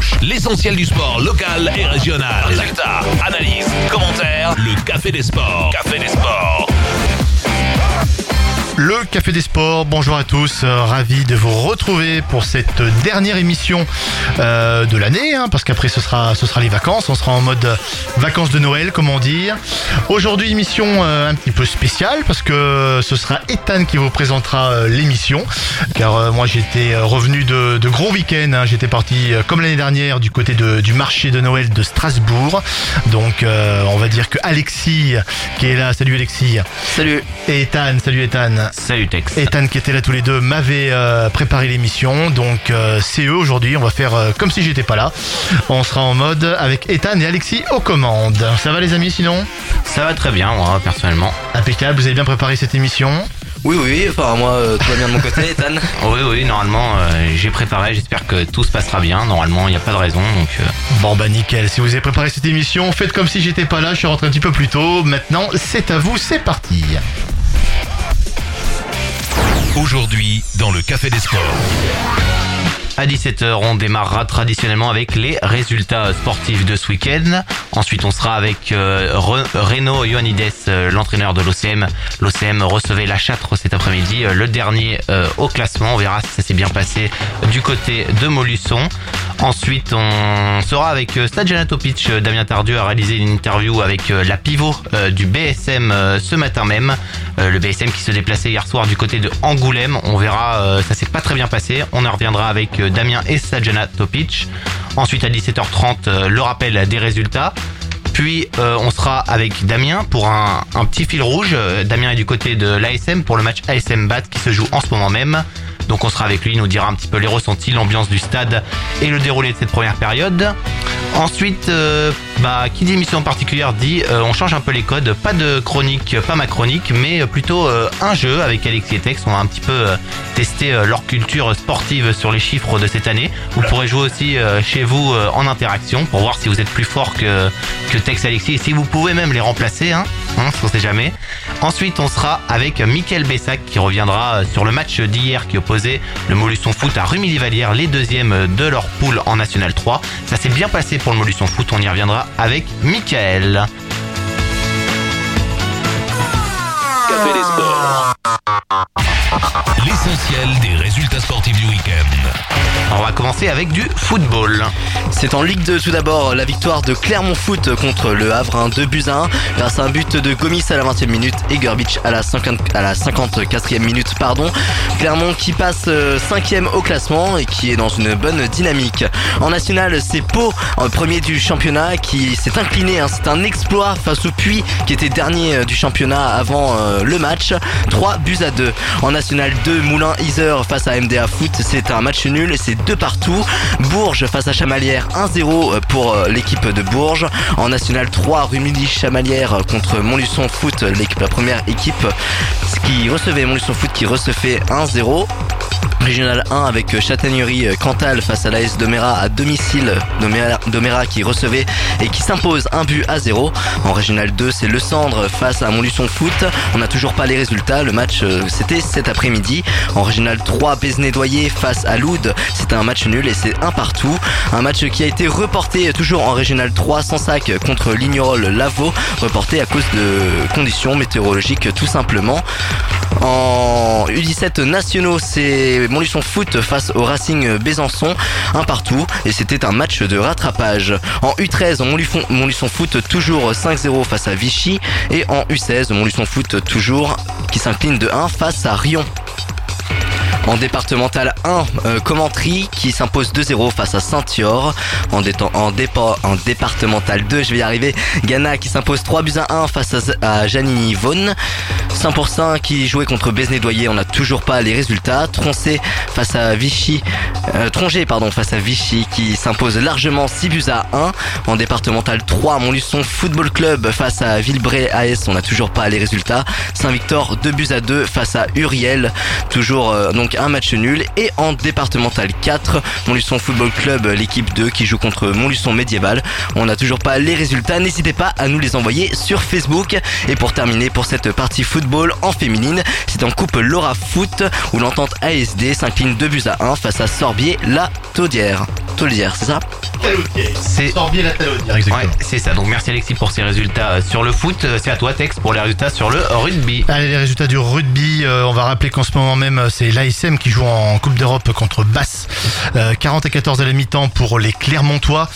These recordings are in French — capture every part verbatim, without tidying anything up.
dimanche. L'essentiel du sport local et régional. Résultats, analyses, commentaires. Le Café des Sports. Café des Sports. Le Café des Sports, bonjour à tous, euh, ravi de vous retrouver pour cette dernière émission euh, de l'année, hein, parce qu'après ce sera, ce sera les vacances, on sera en mode vacances de Noël, comment dire. Aujourd'hui, émission euh, un petit peu spéciale, parce que ce sera Ethan qui vous présentera euh, l'émission, car euh, moi j'étais revenu de, de gros week-ends, hein, j'étais parti euh, comme l'année dernière du côté de, du marché de Noël de Strasbourg, donc euh, on va dire que Alexis qui est là, salut Alexis. Salut. Et Ethan, salut Ethan. Salut Tex. Ethan qui était là tous les deux m'avait euh, préparé l'émission, donc euh, c'est eux aujourd'hui, on va faire euh, comme si j'étais pas là. On sera en mode avec Ethan et Alexis aux commandes. Ça va les amis sinon ? Ça va très bien moi personnellement. Impeccable, vous avez bien préparé cette émission ? Oui, oui, enfin moi euh, tout va bien de mon côté, Ethan. Oui, oui, normalement euh, j'ai préparé, j'espère que tout se passera bien. Normalement il n'y a pas de raison donc. Euh... Bon bah nickel, si vous avez préparé cette émission, faites comme si j'étais pas là, je suis rentré un petit peu plus tôt. Maintenant c'est à vous, c'est parti. Aujourd'hui, dans le Café des Sports. À dix-sept heures, on démarrera traditionnellement avec les résultats sportifs de ce week-end. Ensuite, on sera avec euh, Re- Renaud Ioannidis, euh, l'entraîneur de l'O C M. L'O C M recevait la Châtre cet après-midi, euh, le dernier euh, au classement. On verra si ça s'est bien passé du côté de Montluçon. Ensuite, on sera avec euh, Stadjana Topic. Euh, Damien Tardieu a réalisé une interview avec euh, la pivot euh, du B S M euh, ce matin même. Euh, le B S M qui se déplaçait hier soir du côté de Angoulême. On verra, euh, ça s'est pas très bien passé. On en reviendra avec euh, Damien et Stadjana Topic. Ensuite à dix-sept heures trente, euh, le rappel des résultats. Puis euh, on sera avec Damien pour un, un petit fil rouge. Euh, Damien est du côté de l'A S M pour le match A S M Bat qui se joue en ce moment même. Donc on sera avec lui, il nous dira un petit peu les ressentis, l'ambiance du stade et le déroulé de cette première période. Ensuite, euh, bah, qui dit émission particulière dit euh, on change un peu les codes, pas de chronique, pas ma chronique, mais plutôt euh, un jeu avec Alexis et Tex. On va un petit peu euh, tester euh, leur culture sportive sur les chiffres de cette année. Vous pourrez jouer aussi euh, chez vous euh, en interaction pour voir si vous êtes plus fort que, que Tex et Alexis et si vous pouvez même les remplacer, hein, hein, on sait jamais. Ensuite, on sera avec Mickaël Bessac qui reviendra sur le match d'hier qui opposait le Montluçon Foot à Rumilly-Vallière, les deuxièmes de leur poule en National trois. Ça s'est bien passé pour le Montluçon Foot, on y reviendra avec Mickaël. Café des Sports. L'essentiel des résultats sportifs du week-end. On va commencer avec du football. C'est en Ligue deux tout d'abord, la victoire de Clermont Foot contre le Havre, hein, deux buts à un, grâce à un but de Gomis à la vingtième minute et Gerbic à la, cinquante, à la cinquante-quatrième minute. Pardon. Clermont qui passe euh, cinquième au classement et qui est dans une bonne dynamique. En national, c'est Pau, en premier du championnat, qui s'est incliné. Hein, c'est un exploit face au Puy qui était dernier du championnat avant euh, le match. trois buts à deux. En national deux, Moulins-Isère face à M D A Foot, c'est un match nul et c'est deux partout. Bourges face à Chamalières, un zéro pour l'équipe de Bourges. En national trois, Rumilly-Chamalières contre Montluçon Foot, l'équipe, la première équipe qui recevait Montluçon Foot qui recevait un zéro. Régional un avec Châtaignerie Cantal face à l'A S Doméra à domicile. Doméra, Doméra qui recevait et qui s'impose un but à zéro. En Régional deux, c'est Le Cendre face à Montluçon Foot. On n'a toujours pas les résultats. Le match, c'était cet après-midi. En Régional trois, Besnédoyer face à Loud. C'était un match nul et c'est un partout. Un match qui a été reporté toujours en Régional trois, Sansac contre Lignerolles-Lavaux. Reporté à cause de conditions météorologiques tout simplement. En U dix-sept nationaux, c'est Montluçon Foot face au Racing Besançon, un partout, et c'était un match de rattrapage. En U treize, Montluçon, Montluçon Foot toujours cinq zéro face à Vichy, et en U seize, Montluçon Foot toujours qui s'incline de un face à Rion. En départemental un, euh, Commentry qui s'impose deux zéro face à Saint-Yor. En, déta- en, dépa- en départemental deux, je vais y arriver, Ghana qui s'impose trois buts à un face à, à Janini-Vaughan. Saint-Pourçain qui jouait contre Besnédoyer, on n'a toujours pas les résultats. Troncé face à Vichy, euh, Trongé pardon face à Vichy qui s'impose largement six buts à un. En départemental trois, Montluçon Football Club face à Villebray A S, on n'a toujours pas les résultats. Saint-Victor deux buts à deux face à Uriel, toujours euh, donc un match nul. Et en départemental quatre, Montluçon Football Club, l'équipe deux qui joue contre Montluçon Médiéval, on n'a toujours pas les résultats. N'hésitez pas à nous les envoyer sur Facebook. Et pour terminer pour cette partie football en féminine, c'est en coupe Laura Foot où l'entente A S D s'incline deux buts à un face à Sorbier la Taudière. Taudière, c'est ça ? Talaudière. C'est Sorbier la Talaudière, exactement. Ouais, c'est ça. Donc merci Alexis pour ces résultats euh, sur le foot. Euh, C'est à toi Tex pour les résultats sur le rugby. Allez, les résultats du rugby, euh, on va rappeler qu'en ce moment même, euh, c'est l'A S M qui joue en Coupe d'Europe contre Basse. Euh, quarante à quatorze à la mi-temps pour les Clermontois.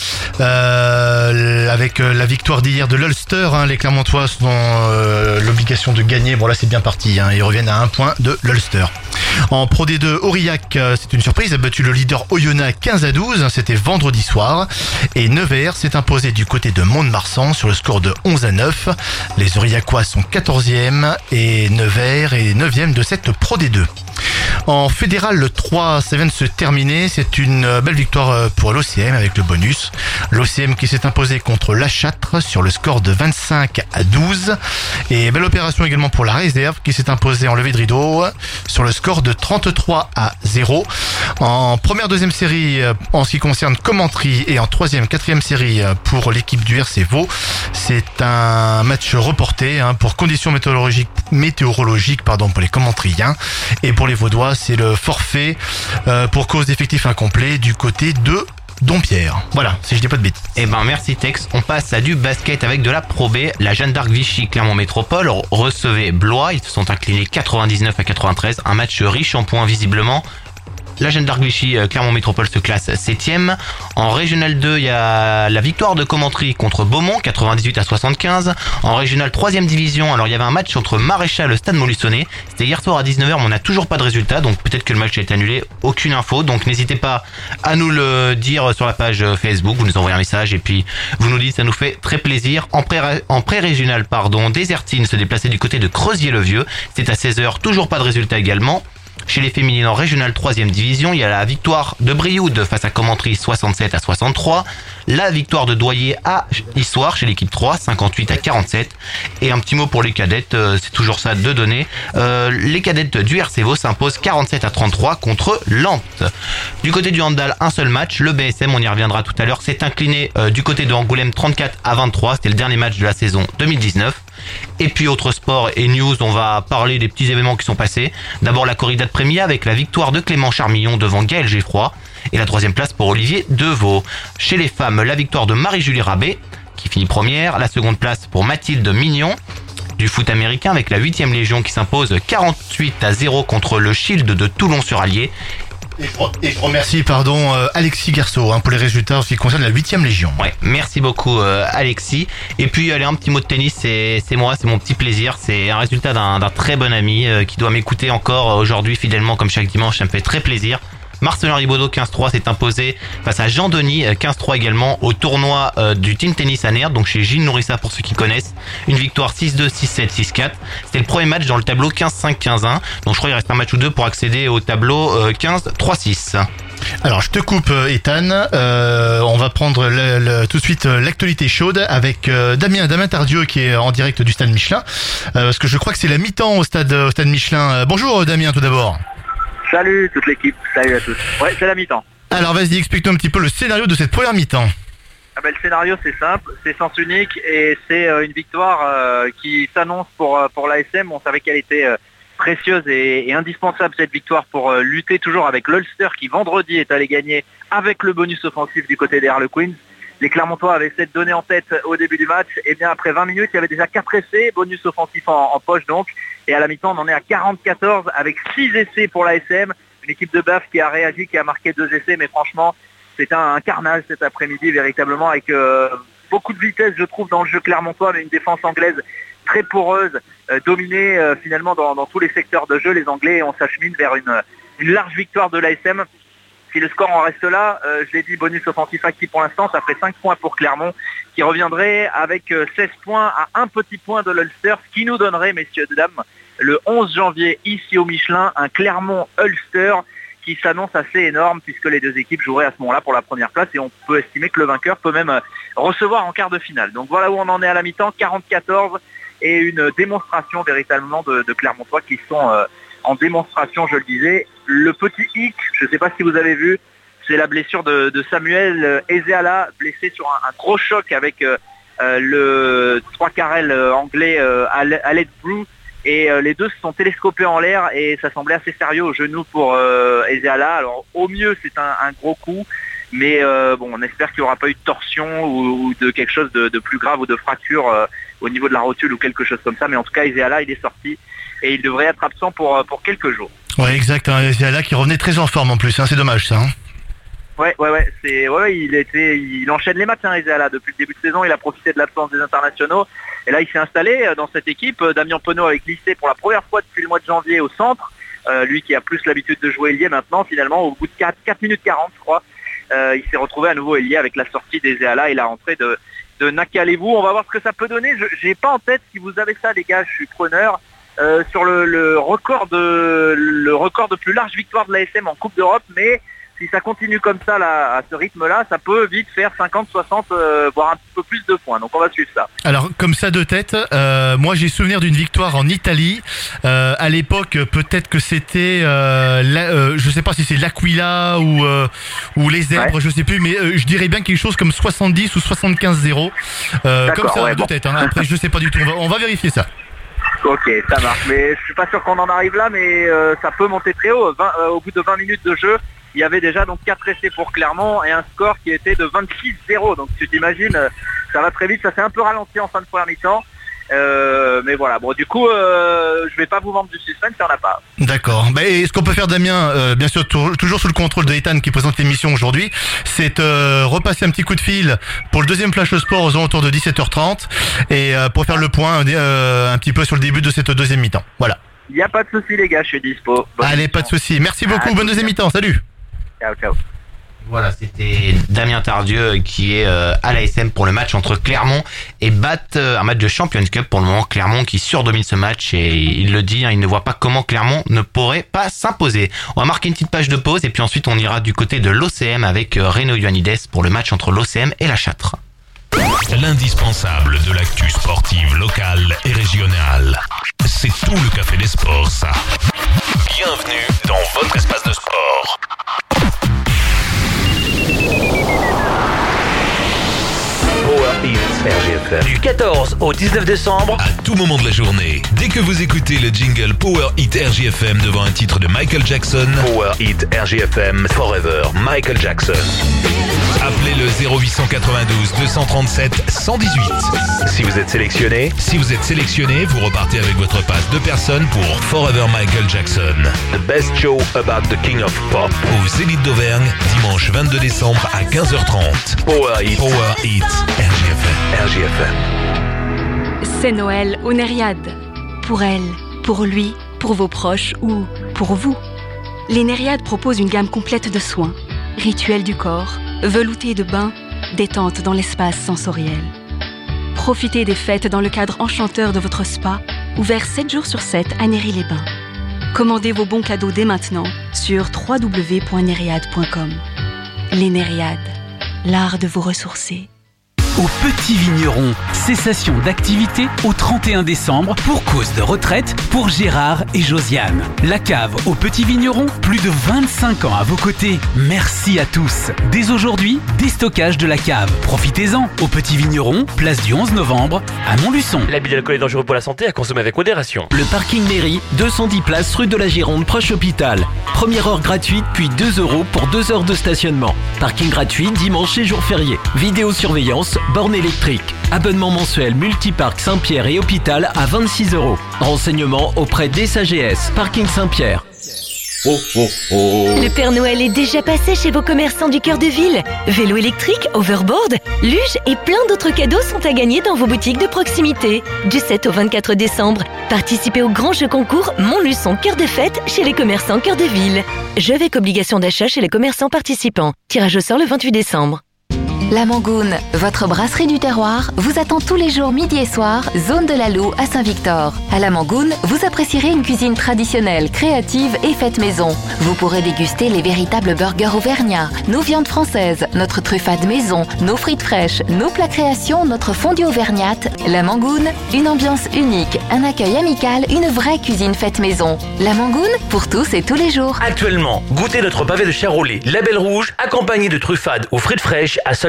Euh, avec euh, la victoire d'hier de l'Ulster, hein, les Clermontois ont euh, l'obligation de gagner. Bon là c'est bien parti, hein, ils reviennent à un point de l'Ulster. En Pro D deux, Aurillac, euh, c'est une surprise, a battu le leader Oyonnax quinze à douze, hein, c'était vendredi soir. Et Nevers s'est imposé du côté de Mont-de-Marsan sur le score de onze à neuf. Les Aurillacois sont quatorzième et Nevers est neuvième de cette Pro D deux. En fédéral, le trois, ça vient de se terminer. C'est une belle victoire pour l'O C M avec le bonus. L'O C M qui s'est imposé contre La Châtre sur le score de vingt-cinq à douze. Et belle opération également pour la réserve qui s'est imposée en levée de rideau sur le score de trente-trois à zéro. En première, deuxième série, en ce qui concerne Commentry, et en troisième, quatrième série pour l'équipe du R C Vaud, c'est un match reporté hein, pour conditions météorologiques, météorologiques pardon, pour les Commentryens. Et pour les Vaudois, c'est le forfait euh, pour cause d'effectifs incomplets du côté de Dompierre. Voilà, si je dis pas de bêtises. Eh ben merci Tex. On passe à du basket avec de la Pro B. La Jeanne d'Arc Vichy Clermont Métropole recevait Blois. Ils se sont inclinés quatre-vingt-dix-neuf à quatre-vingt-treize. Un match riche en points visiblement. La Jeanne d'Arc Vichy Clermont Métropole se classe septième. En Régional deux, il y a la victoire de Commentry contre Beaumont, quatre-vingt-dix-huit à soixante-quinze. En Régional troisième division, alors il y avait un match entre Maréchal et Stade Montluçonnet. C'était hier soir à dix-neuf heures, mais on n'a toujours pas de résultat, donc peut-être que le match a été annulé. Aucune info, donc n'hésitez pas à nous le dire sur la page Facebook. Vous nous envoyez un message et puis vous nous dites, ça nous fait très plaisir. En pré en pré-régional, pardon, Désertine se déplaçait du côté de Creusier-le-Vieux. C'était à seize heures, toujours pas de résultat également. Chez les féminines en régional troisième division, il y a la victoire de Brioude face à Commentry soixante-sept à soixante-trois. La victoire de Doyer à Issoire chez l'équipe trois, cinquante-huit à quarante-sept. Et un petit mot pour les cadettes, euh, c'est toujours ça de donner. Euh, les cadettes du R C Vaud s'imposent quarante-sept à trente-trois contre Lampte. Du côté du handball, un seul match. Le B S M, on y reviendra tout à l'heure, s'est incliné euh, du côté de Angoulême trente-quatre à vingt-trois. C'était le dernier match de la saison deux mille dix-neuf. Et puis autre sport et news, on va parler des petits événements qui sont passés. D'abord la corrida de Prémia avec la victoire de Clément Charmillon devant Gaël Geffroy. Et la troisième place pour Olivier Deveau. Chez les femmes, la victoire de Marie-Julie Rabé qui finit première. La seconde place pour Mathilde Mignon du foot américain avec la huitième Légion qui s'impose quarante-huit à zéro contre le Shield de Toulon-sur-Allier. Et je remercie pardon, euh, Alexis Garceau hein, pour les résultats en ce qui concerne la huitième Légion. Ouais, merci beaucoup euh, Alexis. Et puis allez, un petit mot de tennis, c'est moi, c'est mon petit plaisir. C'est un résultat d'un très bon ami euh, qui doit m'écouter encore aujourd'hui fidèlement comme chaque dimanche, ça me fait très plaisir. Marcelin Ribaudot quinze trois s'est imposé face à Jean Denis quinze trois également au tournoi euh, du Team Tennis à Nerd, donc chez Gilles Nourissa pour ceux qui connaissent. Une victoire six deux, six sept, six quatre. C'était le premier match dans le tableau quinze cinq, quinze un. Donc je crois qu'il reste un match ou deux pour accéder au tableau euh, quinze trois six. Alors je te coupe Ethan, euh, on va prendre le, le, tout de suite l'actualité chaude avec euh, Damien, Damien Tardieu qui est en direct du stade Michelin, euh, parce que je crois que c'est la mi-temps au stade, au stade Michelin. Euh, bonjour Damien tout d'abord. Salut toute l'équipe, salut à tous. Ouais, c'est la mi-temps. Alors vas-y, explique-nous un petit peu le scénario de cette première mi-temps. Ah ben, le scénario c'est simple, c'est sens unique et c'est euh, une victoire euh, qui s'annonce pour, euh, pour l'A S M. On savait qu'elle était euh, précieuse et, et indispensable cette victoire pour euh, lutter toujours avec l'Ulster qui vendredi est allé gagner avec le bonus offensif du côté des Harlequins. Les Clermontois avaient cette donnée en tête au début du match. Et bien après vingt minutes, il y avait déjà quatre essais, bonus offensif en, en poche donc. Et à la mi-temps, on en est à quarante-quatorze avec six essais pour l'A S M. Une équipe de Baf qui a réagi, qui a marqué deux essais. Mais franchement, c'est un, un carnage cet après-midi véritablement avec euh, beaucoup de vitesse, je trouve, dans le jeu clermontois, mais une défense anglaise très poreuse, euh, dominée euh, finalement dans, dans tous les secteurs de jeu. Les Anglais, on s'achemine vers une, une large victoire de l'A S M. Si le score en reste là, euh, je l'ai dit, bonus offensif actif pour l'instant, ça ferait cinq points pour Clermont, qui reviendrait avec euh, seize points à un petit point de l'Ulster, ce qui nous donnerait, messieurs et dames, le onze janvier, ici au Michelin, un Clermont-Ulster qui s'annonce assez énorme, puisque les deux équipes joueraient à ce moment-là pour la première place, et on peut estimer que le vainqueur peut même euh, recevoir en quart de finale. Donc voilà où on en est à la mi-temps, quarante-quatorze, et une démonstration véritablement de, de Clermontois qui sont... Euh, en démonstration, je le disais. Le petit hic, je ne sais pas si vous avez vu, c'est la blessure de, de Samuel Ezeala, blessé sur un, un gros choc avec euh, le trois carrel anglais euh, Alec Brew. Et euh, les deux se sont télescopés en l'air et ça semblait assez sérieux au genou pour euh, Ezeala. Alors au mieux, c'est un, un gros coup. Mais euh, bon, on espère qu'il n'y aura pas eu de torsion ou, ou de quelque chose de, de plus grave ou de fracture euh, au niveau de la rotule ou quelque chose comme ça. Mais en tout cas, Ezeala, il est sorti et il devrait être absent pour, pour quelques jours. Ouais, exact. Hein, Ezeala qui revenait très en forme en plus. Hein, c'est dommage ça. Hein. Ouais, ouais, ouais. C'est, ouais, il était, il enchaîne les matchs, hein, Ezeala. Depuis le début de saison, il a profité de l'absence des internationaux. Et là, il s'est installé dans cette équipe. Damien Penaud avec Lycée pour la première fois depuis le mois de janvier au centre. Euh, lui qui a plus l'habitude de jouer ailier maintenant, finalement, au bout de quatre minutes quarante, je crois, euh, il s'est retrouvé à nouveau ailier avec la sortie d'Ezeala et la rentrée de, de Nakalevou. On va voir ce que ça peut donner. Je j'ai pas en tête, si vous avez ça, les gars, je suis preneur, euh, sur le, le, record de, le record de plus large victoire de l'A S M en Coupe d'Europe, mais si ça continue comme ça, là, à ce rythme-là, ça peut vite faire cinquante, soixante, euh, voire un petit peu plus de points. Donc on va suivre ça. Alors comme ça de tête, euh, moi j'ai souvenir d'une victoire en Italie. Euh, à l'époque, peut-être que c'était, euh, la, euh, je sais pas si c'est l'Aquila ou euh, ou les Zèbres, ouais. Je sais plus, mais euh, je dirais bien quelque chose comme soixante-dix ou soixante-quinze zéro. Euh, comme ça ouais, de bon. tête. Hein. Après, je sais pas du tout. On va, on va vérifier ça. Ok, ça marche. Mais je suis pas sûr qu'on en arrive là, mais euh, ça peut monter très haut. vingt, euh, au bout de vingt minutes de jeu. Il y avait déjà donc quatre essais pour Clermont et un score qui était de vingt-six zéro. Donc tu t'imagines, ça va très vite. Ça s'est un peu ralenti en fin de première mi-temps. Euh, mais voilà, bon du coup, euh, je vais pas vous vendre du suspense, il n'y en a pas. D'accord. Bah, et ce qu'on peut faire, Damien, euh, bien sûr, t- toujours sous le contrôle de Ethan qui présente l'émission aujourd'hui, c'est euh, repasser un petit coup de fil pour le deuxième Flash Sport aux alentours de dix-sept heures trente et euh, pour faire le point euh, un petit peu sur le début de cette deuxième mi-temps. Voilà. Il n'y a pas de souci les gars, je suis dispo. Bonne Allez, émission. Pas de souci. Merci beaucoup, ah, bonne deuxième mi-temps, salut. Ciao, ciao. Voilà, c'était Damien Tardieu qui est euh, à l'A S M pour le match entre Clermont et Bath, euh, un match de Champions Cup pour le moment. Clermont qui surdomine ce match et il le dit, hein, il ne voit pas comment Clermont ne pourrait pas s'imposer. On va marquer une petite page de pause et puis ensuite on ira du côté de l'O C M avec euh, Renaud Ioannidis pour le match entre l'O C M et la Châtre. L'indispensable de l'actu sportive locale et régionale. C'est tout le Café des Sports, ça. Bienvenue dans votre espace de sport. Power Hits R G F M. Du quatorze au dix-neuf décembre. À tout moment de la journée, dès que vous écoutez le jingle Power Hit R G F M devant un titre de Michael Jackson, Power Hit R G F M Forever Michael Jackson. Appelez le zéro huit cent quatre-vingt-douze deux cent trente-sept cent dix-huit. Si vous êtes sélectionné, si vous êtes sélectionné, vous repartez avec votre passe de personne pour Forever Michael Jackson. The best show about the King of Pop. Au Zénith d'Auvergne, dimanche vingt-deux décembre à quinze heures trente. Power Hits. Power Hits R G F M. R G F M. C'est Noël au Nériade. Pour elle, pour lui, pour vos proches ou pour vous. Les Nériades proposent une gamme complète de soins. Rituels du corps, velouté de bain, détente dans l'espace sensoriel. Profitez des fêtes dans le cadre enchanteur de votre spa, ouvert sept jours sur sept à Néry-les-Bains. Commandez vos bons cadeaux dès maintenant sur w w w point nériade point com. Les Nériades, l'art de vous ressourcer. Au Petit Vigneron, cessation d'activité au trente et un décembre pour cause de retraite pour Gérard et Josiane. La cave au Petit Vigneron, plus de vingt-cinq ans à vos côtés. Merci à tous. Dès aujourd'hui, déstockage de la cave. Profitez-en au Petit Vigneron, place du onze novembre à Montluçon. L'abus d'alcool est dangereux pour la santé, à consommer avec modération. Le parking mairie, deux cent dix places rue de la Gironde, proche hôpital. Première heure gratuite, puis deux euros pour deux heures de stationnement. Parking gratuit dimanche et jour férié. Vidéosurveillance, borne électrique. Abonnement mensuel multiparc Saint-Pierre et hôpital à vingt-six euros. Renseignements auprès d'E S A G S, parking Saint-Pierre. Oh, oh, oh. Le Père Noël est déjà passé chez vos commerçants du cœur de ville. Vélo électrique, overboard, luge et plein d'autres cadeaux sont à gagner dans vos boutiques de proximité. Du sept au vingt-quatre décembre, participez au grand jeu concours Montluçon Cœur de Fête chez les commerçants cœur de ville. Jeu avec obligation d'achat chez les commerçants participants. Tirage au sort le vingt-huit décembre. La Mangoune, votre brasserie du terroir, vous attend tous les jours midi et soir, zone de la Loue à Saint-Victor. À La Mangoune, vous apprécierez une cuisine traditionnelle, créative et faite maison. Vous pourrez déguster les véritables burgers auvergnats, nos viandes françaises, notre truffade maison, nos frites fraîches, nos plats créations, notre fondue auvergnate. La Mangoune, une ambiance unique, un accueil amical, une vraie cuisine faite maison. La Mangoune, pour tous et tous les jours. Actuellement, goûtez notre pavé de charolais Label Rouge, accompagné de truffade ou frites fraîches à seulement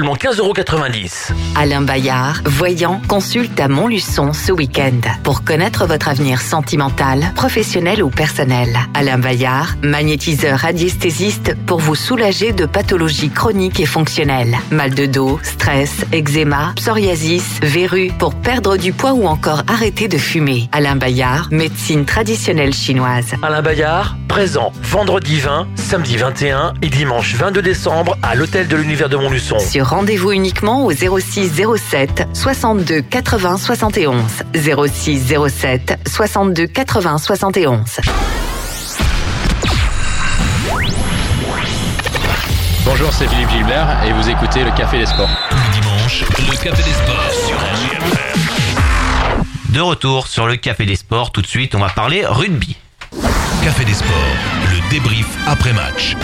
seulement quinze euros quatre-vingt-dix. Alain Bayard, voyant, consulte à Montluçon ce week-end pour connaître votre avenir sentimental, professionnel ou personnel. Alain Bayard, magnétiseur radiesthésiste pour vous soulager de pathologies chroniques et fonctionnelles. Mal de dos, stress, eczéma, psoriasis, verrues, pour perdre du poids ou encore arrêter de fumer. Alain Bayard, médecine traditionnelle chinoise. Alain Bayard, présent vendredi vingt, samedi vingt et un et dimanche vingt-deux décembre à l'hôtel de l'Univers de Montluçon. Sur rendez-vous uniquement au zéro six zéro sept soixante-deux quatre-vingts soixante et onze. zéro six zéro sept soixante-deux quatre-vingts soixante et onze. Bonjour, c'est Philippe Gilbert et vous écoutez le Café des Sports. Tous les dimanches, le Café des Sports sur R J F M. De retour sur le Café des Sports, tout de suite on va parler rugby. Café des Sports, le débrief après-match.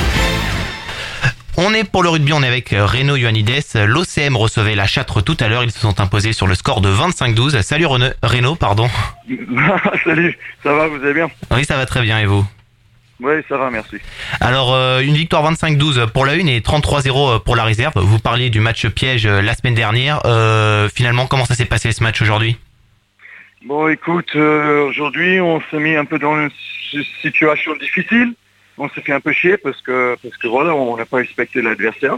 On est pour le rugby, on est avec Renaud Ioannidis. L'O C M recevait la Châtre tout à l'heure, ils se sont imposés sur le score de vingt-cinq douze. Salut Renaud, Renaud, pardon. Salut, ça va, vous allez bien? Oui, ça va très bien, et vous? Oui, ça va, merci. Alors, euh, une victoire vingt-cinq douze pour la une et trente-trois zéro pour la réserve. Vous parliez du match piège la semaine dernière. Euh, finalement, comment ça s'est passé ce match aujourd'hui? Bon, écoute, euh, aujourd'hui, on s'est mis un peu dans une situation difficile. On s'est fait un peu chier parce que, parce que voilà, on n'a pas respecté l'adversaire.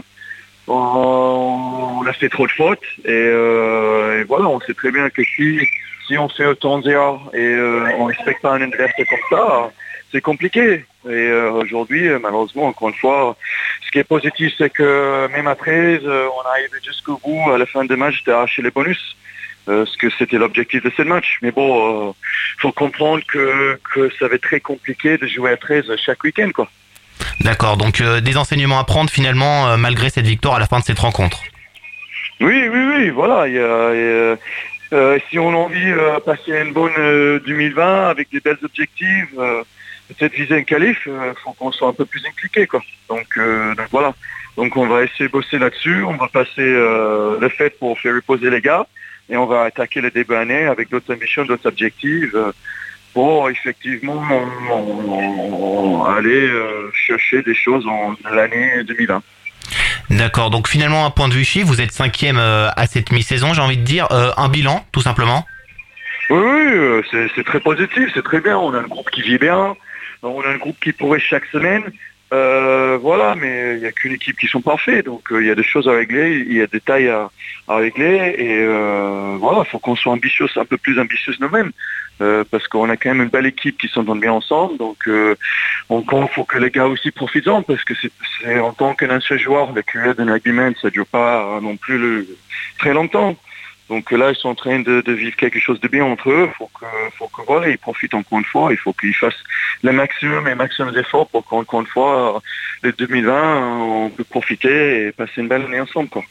On, on a fait trop de fautes et, euh, et voilà, on sait très bien que si, si on fait autant d'erreurs et euh, on ne respecte pas un adversaire comme ça, c'est compliqué. Et euh, aujourd'hui, malheureusement, encore une fois, ce qui est positif, c'est que même après, euh, on arrive jusqu'au bout, à la fin du match, d'arracher les bonus. Euh, ce que c'était l'objectif de ce match. Mais bon, il euh, faut comprendre que, que ça va être très compliqué de jouer à treize chaque week-end, quoi. D'accord, donc euh, des enseignements à prendre finalement, euh, malgré cette victoire à la fin de cette rencontre. Oui, oui, oui, voilà. Y a, y a, euh, si on a envie de euh, passer une bonne euh, deux mille vingt avec des belles objectifs, euh, peut-être viser un qualif, il euh, faut qu'on soit un peu plus impliqué, quoi. Donc, euh, donc voilà. Donc on va essayer de bosser là-dessus. On va passer euh, le fait pour faire reposer les gars. Et on va attaquer le début d'année avec d'autres ambitions, d'autres objectifs euh, pour effectivement on, on, on aller euh, chercher des choses en l'année deux mille vingt. D'accord, donc finalement un point de vue chiffre, vous êtes cinquième euh, à cette mi-saison, j'ai envie de dire, euh, un bilan tout simplement. Oui, oui, euh, c'est, c'est très positif, c'est très bien, on a un groupe qui vit bien, on a un groupe qui pourrait chaque semaine. Euh, voilà, mais il n'y a qu'une équipe qui sont parfaits, donc il euh, y a des choses à régler, il y a des détails à, à régler, et euh, voilà, il faut qu'on soit ambitieux, un peu plus ambitieux nous-mêmes, euh, parce qu'on a quand même une belle équipe qui s'entend bien ensemble, donc euh, encore il faut que les gars aussi profitent-en, parce que c'est, c'est en tant qu'un ancien joueur, le carrière d'un rugbyman, ça ne dure pas non plus le, très longtemps. Donc là, ils sont en train de, de vivre quelque chose de bien entre eux. Il faut que, faut que voilà, ils profitent encore une fois. Il faut qu'ils fassent le maximum et maximum d'efforts pour qu'encore une fois, le deux mille vingt, on peut profiter et passer une belle année ensemble, quoi.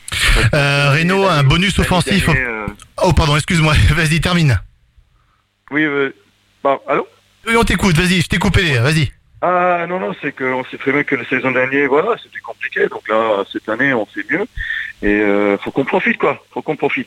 Euh, Renaud, un bonus offensif. Année, euh... Oh, pardon, excuse-moi. Vas-y, termine. Oui, euh... bah, allô? Oui, on t'écoute. Vas-y, je t'ai coupé. Vas-y. Ah non, non, c'est qu'on sait très bien que la saison dernière, voilà, c'était compliqué. Donc là, cette année, on fait mieux. Et euh, faut qu'on profite, quoi. Faut qu'on profite.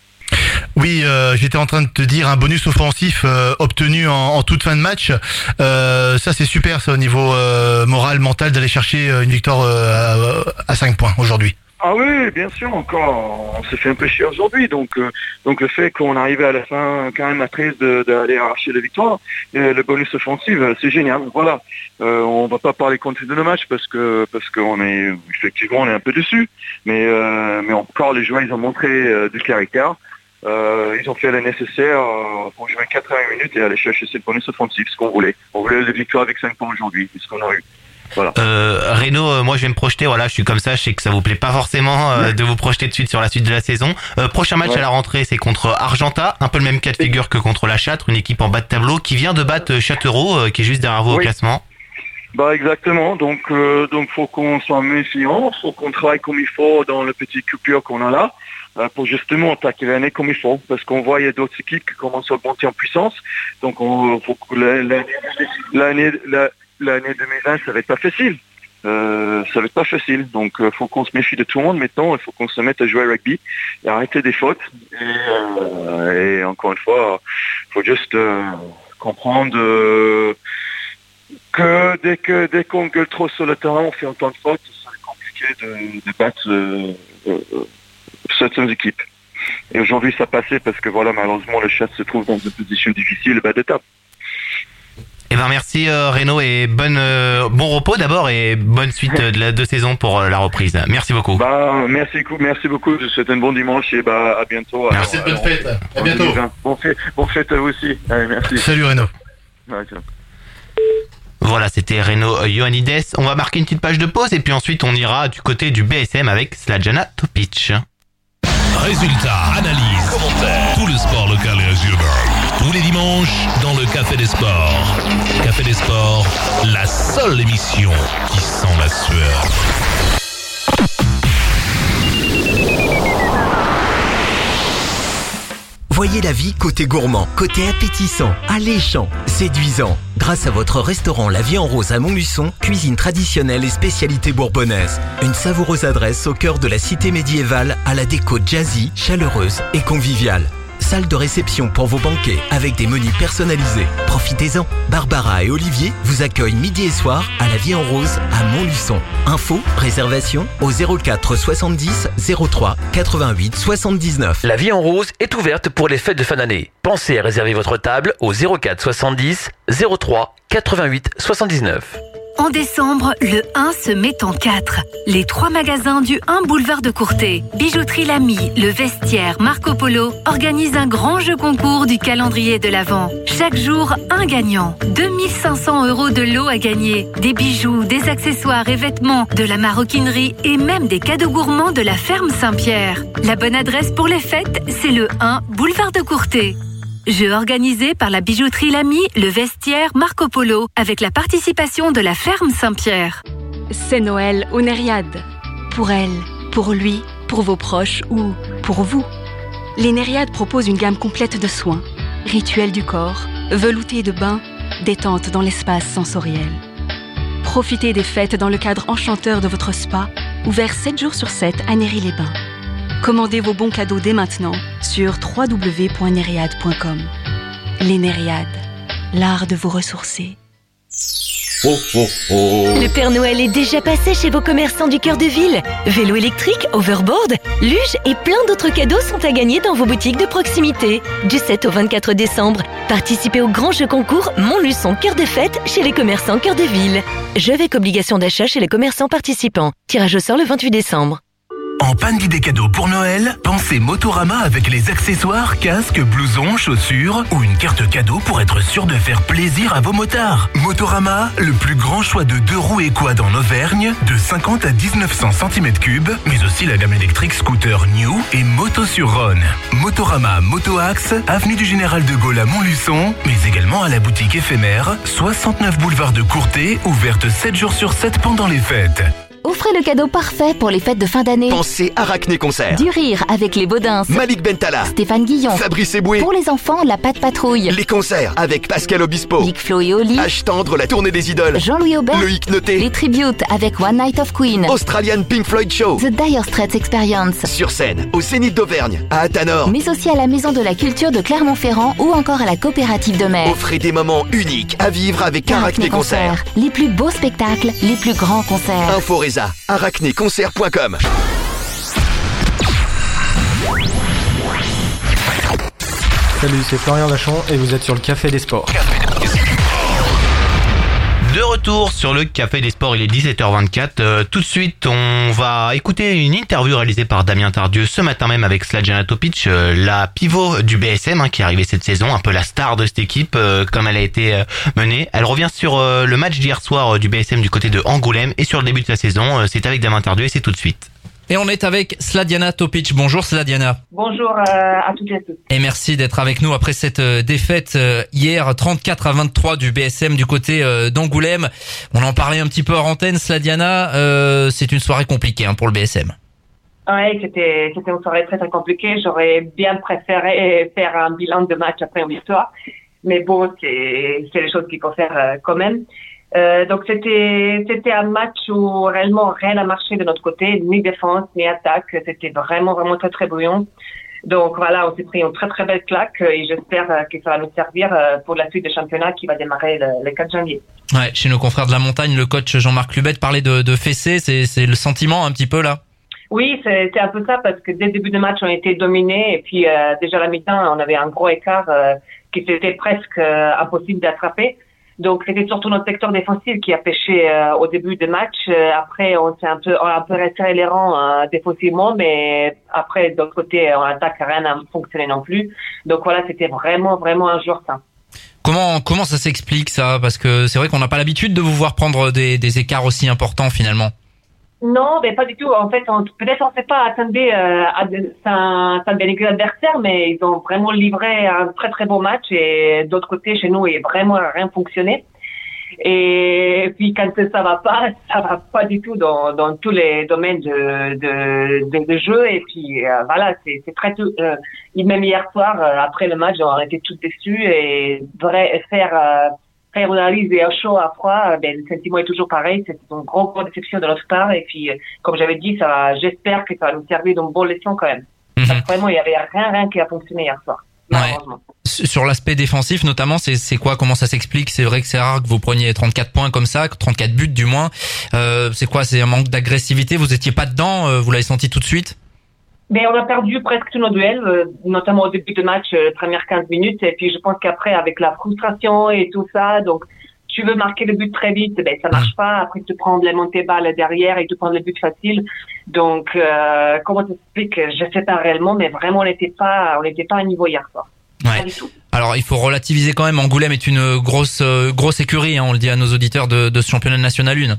Oui, euh, j'étais en train de te dire un bonus offensif euh, obtenu en, en toute fin de match. Euh, ça, c'est super, ça, au niveau euh, moral, mental, d'aller chercher une victoire euh, à, à cinq points aujourd'hui. Ah oui, bien sûr, encore, on s'est fait un peu chier aujourd'hui, donc euh, donc le fait qu'on arrivait à la fin quand même à treize d'aller arracher la victoire, et le bonus offensif, c'est génial. Voilà, euh, on va pas parler contenu de nos matchs parce que parce qu'on est effectivement on est un peu dessus, mais euh, mais encore les joueurs ils ont montré euh, du caractère, euh, ils ont fait le nécessaire euh, pour jouer quatre-vingts minutes et aller chercher ce bonus offensif, ce qu'on voulait. On voulait des victoires avec cinq points aujourd'hui, c'est ce qu'on a eu. Voilà. Euh, Renaud, euh, moi je vais me projeter, voilà, je suis comme ça, je sais que ça vous plaît pas forcément euh, de vous projeter de suite sur la suite de la saison. Euh, prochain match ouais. à la rentrée, c'est contre Argentat, un peu le même cas de figure que contre la Châtre, une équipe en bas de tableau qui vient de battre Châteauroux, euh, qui est juste derrière vous oui. au classement. Bah exactement, donc euh, donc faut qu'on soit méfiant, faut qu'on travaille comme il faut dans le petit coupure qu'on a là, euh, pour justement attaquer l'année comme il faut, parce qu'on voit il y a d'autres équipes qui commencent à monter en puissance, donc on faut que l'année l'année la, L'année deux mille vingt, ça va être pas facile. Euh, ça va être pas facile. Donc, il euh, faut qu'on se méfie de tout le monde. Maintenant, il faut qu'on se mette à jouer au rugby et arrêter des fautes. Et, euh, et encore une fois, il faut juste euh, comprendre euh, que dès que dès qu'on gueule trop sur le terrain, on fait autant de fautes, ça va être compliqué. compliqué de, de battre euh, euh, certaines équipes. Et aujourd'hui, ça passait parce que voilà, malheureusement, le Chat se trouve dans une position difficile bas de table. Eh ben merci euh, Renaud et bonne euh, bon repos d'abord et bonne suite de la de saison pour euh, la reprise. Merci beaucoup. Bah merci beaucoup, merci beaucoup. Je vous souhaite un bon dimanche et bah à bientôt. Merci, bonne fête. À bientôt. Bon fête, bon fête à vous aussi. Allez, merci. Salut Renaud. Ouais, ciao. Voilà, c'était Renaud Ioannidis. On va marquer une petite page de pause et puis ensuite on ira du côté du B S M avec Sladjana Topic. Résultats, analyses, commentaires, tout le sport local et régional. Tous les dimanches dans le Café des Sports. Café des Sports, la seule émission qui sent la sueur. Voyez la vie côté gourmand, côté appétissant, alléchant, séduisant. Grâce à votre restaurant La Vie en Rose à Montluçon, cuisine traditionnelle et spécialité bourbonnaise. Une savoureuse adresse au cœur de la cité médiévale à la déco jazzy, chaleureuse et conviviale. Salle de réception pour vos banquets avec des menus personnalisés. Profitez-en. Barbara et Olivier vous accueillent midi et soir à La Vie en Rose à Montluçon. Info, réservation au zéro quatre soixante-dix zéro trois quatre-vingt-huit soixante-dix-neuf. La Vie en Rose est ouverte pour les fêtes de fin d'année. Pensez à réserver votre table au zéro quatre soixante-dix zéro trois quatre-vingt-huit soixante-dix-neuf. En décembre, le un se met en quatre. Les trois magasins du un boulevard de Courtet, Bijouterie Lamy, Le Vestiaire, Marco Polo organisent un grand jeu concours du calendrier de l'Avent. Chaque jour, un gagnant. deux mille cinq cents euros de lot à gagner. Des bijoux, des accessoires et vêtements, de la maroquinerie et même des cadeaux gourmands de la ferme Saint-Pierre. La bonne adresse pour les fêtes, c'est le un boulevard de Courtet. Jeu organisé par la Bijouterie Lamy, Le Vestiaire, Marco Polo, avec la participation de la ferme Saint-Pierre. C'est Noël aux Neryades. Pour elle, pour lui, pour vos proches ou pour vous. Les Neryades proposent une gamme complète de soins. Rituels du corps, veloutés de bains, détente dans l'espace sensoriel. Profitez des fêtes dans le cadre enchanteur de votre spa, ouvert sept jours sur sept à Néry-les-Bains. Commandez vos bons cadeaux dès maintenant sur w w w point neryades point com. Les Neryades, l'art de vous ressourcer. Oh, oh, oh. Le Père Noël est déjà passé chez vos commerçants du cœur de ville. Vélo électrique, overboard, luge et plein d'autres cadeaux sont à gagner dans vos boutiques de proximité. Du sept au vingt-quatre décembre, participez au grand jeu concours Montluçon Cœur de Fête chez les commerçants cœur de ville. Jeu avec obligation d'achat chez les commerçants participants. Tirage au sort le vingt-huit décembre. En panne d'idées cadeaux pour Noël, pensez Motorama avec les accessoires, casques, blousons, chaussures ou une carte cadeau pour être sûr de faire plaisir à vos motards. Motorama, le plus grand choix de deux roues et quad en Auvergne, de cinquante à dix-neuf cents centimètres cubes, mais aussi la gamme électrique scooter New et Moto sur Rhône. Motorama Motoaxe, avenue du Général de Gaulle à Montluçon, mais également à la boutique éphémère, soixante-neuf boulevard de Courtet, ouverte sept jours sur sept pendant les fêtes. Offrez le cadeau parfait pour les fêtes de fin d'année. Pensez Arachné Concert. Du rire avec les Baudins. Malik Bentala. Stéphane Guillon. Fabrice Eboué. Pour les enfants, la Patte Patrouille. Les concerts avec Pascal Obispo. Big Flo et Oli. H Tendre, la tournée des idoles. Jean-Louis Aubert. Loïc Noté. Les tributes avec One Night of Queen. Australian Pink Floyd Show. The Dire Straits Experience. Sur scène, au Zénith d'Auvergne, à Athanor. Mais aussi à la Maison de la Culture de Clermont-Ferrand ou encore à la Coopérative de Mer. Offrez des moments uniques à vivre avec Arachné Concert. Les plus beaux spectacles, les plus grands concerts. Inforesa, arachné concert point com. Salut, c'est Florian Vachon et vous êtes sur le Café des Sports. De retour sur le Café des Sports, il est dix-sept heures vingt-quatre. Euh, tout de suite, on va écouter une interview réalisée par Damien Tardieu ce matin même avec Sladjana Topic, euh, la pivot du B S M hein, qui est arrivée cette saison, un peu la star de cette équipe, euh, comme elle a été euh, menée. Elle revient sur euh, le match d'hier soir euh, du B S M du côté de Angoulême et sur le début de la saison. Euh, c'est avec Damien Tardieu et c'est tout de suite. Et on est avec Sladjana Topic. Bonjour Sladjana. Bonjour euh, à toutes et à tous. Et merci d'être avec nous après cette euh, défaite euh, hier trente-quatre à vingt-trois du B S M du côté euh, d'Angoulême. On en parlait un petit peu hors antenne, Sladjana. Euh, c'est une soirée compliquée hein, pour le B S M. Oui, c'était, c'était une soirée très très compliquée. J'aurais bien préféré faire un bilan de match après une victoire. Mais bon, c'est, c'est les choses qu'il faut faire euh, quand même. Euh, donc c'était c'était un match où réellement rien n'a marché de notre côté, ni défense ni attaque. C'était vraiment vraiment très très bouillant. Donc voilà, on s'est pris une très très belle claque et j'espère que ça va nous servir pour la suite du championnat qui va démarrer le, le quatre janvier. Ouais, chez nos confrères de la montagne, le coach Jean-Marc Lubette parlait de, de fessée, c'est, c'est le sentiment un petit peu là? Oui, c'est, c'est un peu ça parce que dès le début du match, on était dominés et puis euh, déjà à la mi-temps, on avait un gros écart euh, qui était presque euh, impossible d'attraper. Donc c'était surtout notre secteur défensif qui a pêché euh, au début du match. Euh, après, on s'est un peu, on a un peu resserré les rangs euh, défensivement, mais après de l'autre côté, en attaque, rien n'a fonctionné non plus. Donc voilà, c'était vraiment, vraiment un jour ça. Comment comment ça s'explique ça? Parce que c'est vrai qu'on n'a pas l'habitude de vous voir prendre des, des écarts aussi importants finalement. Non, mais pas du tout. En fait, on, peut-être on ne s'est pas attendu euh, à un dénigré adversaire, mais ils ont vraiment livré un très très beau match et d'autre côté, chez nous, il n'a vraiment rien fonctionné. Et puis quand ça va pas, ça va pas du tout dans, dans tous les domaines de, de, de, de jeu. Et puis euh, voilà, c'est, c'est très tout. Euh, même hier soir, euh, après le match, on était tous déçus et vrai, faire euh, faire une analyse et à chaud, à froid, ben, le sentiment est toujours pareil. C'est une grande, grande déception de notre part. Et puis, comme j'avais dit, ça va, j'espère que ça va nous servir d'une bonne leçon quand même. Mm-hmm. Parce que vraiment, il y avait rien, rien qui a fonctionné hier soir. Ouais. Sur l'aspect défensif notamment, c'est, c'est quoi? Comment ça s'explique? C'est vrai que c'est rare que vous preniez trente-quatre points comme ça, trente-quatre buts du moins. Euh, c'est quoi? C'est un manque d'agressivité? Vous étiez pas dedans? Vous l'avez senti tout de suite? Mais on a perdu presque tous nos duels, euh, notamment au début de match, euh, les premières quinze minutes. Et puis je pense qu'après, avec la frustration et tout ça, donc tu veux marquer le but très vite, ben ça marche pas. Après tu prends les montées balles derrière et tu prends le but facile. Donc euh, comment t'expliques? Je sais pas réellement, mais vraiment on n'était pas, on n'était pas à niveau hier soir. Ouais. Pas du tout. Alors il faut relativiser quand même. Angoulême est une grosse euh, grosse écurie, hein, on le dit à nos auditeurs de, de ce championnat national un.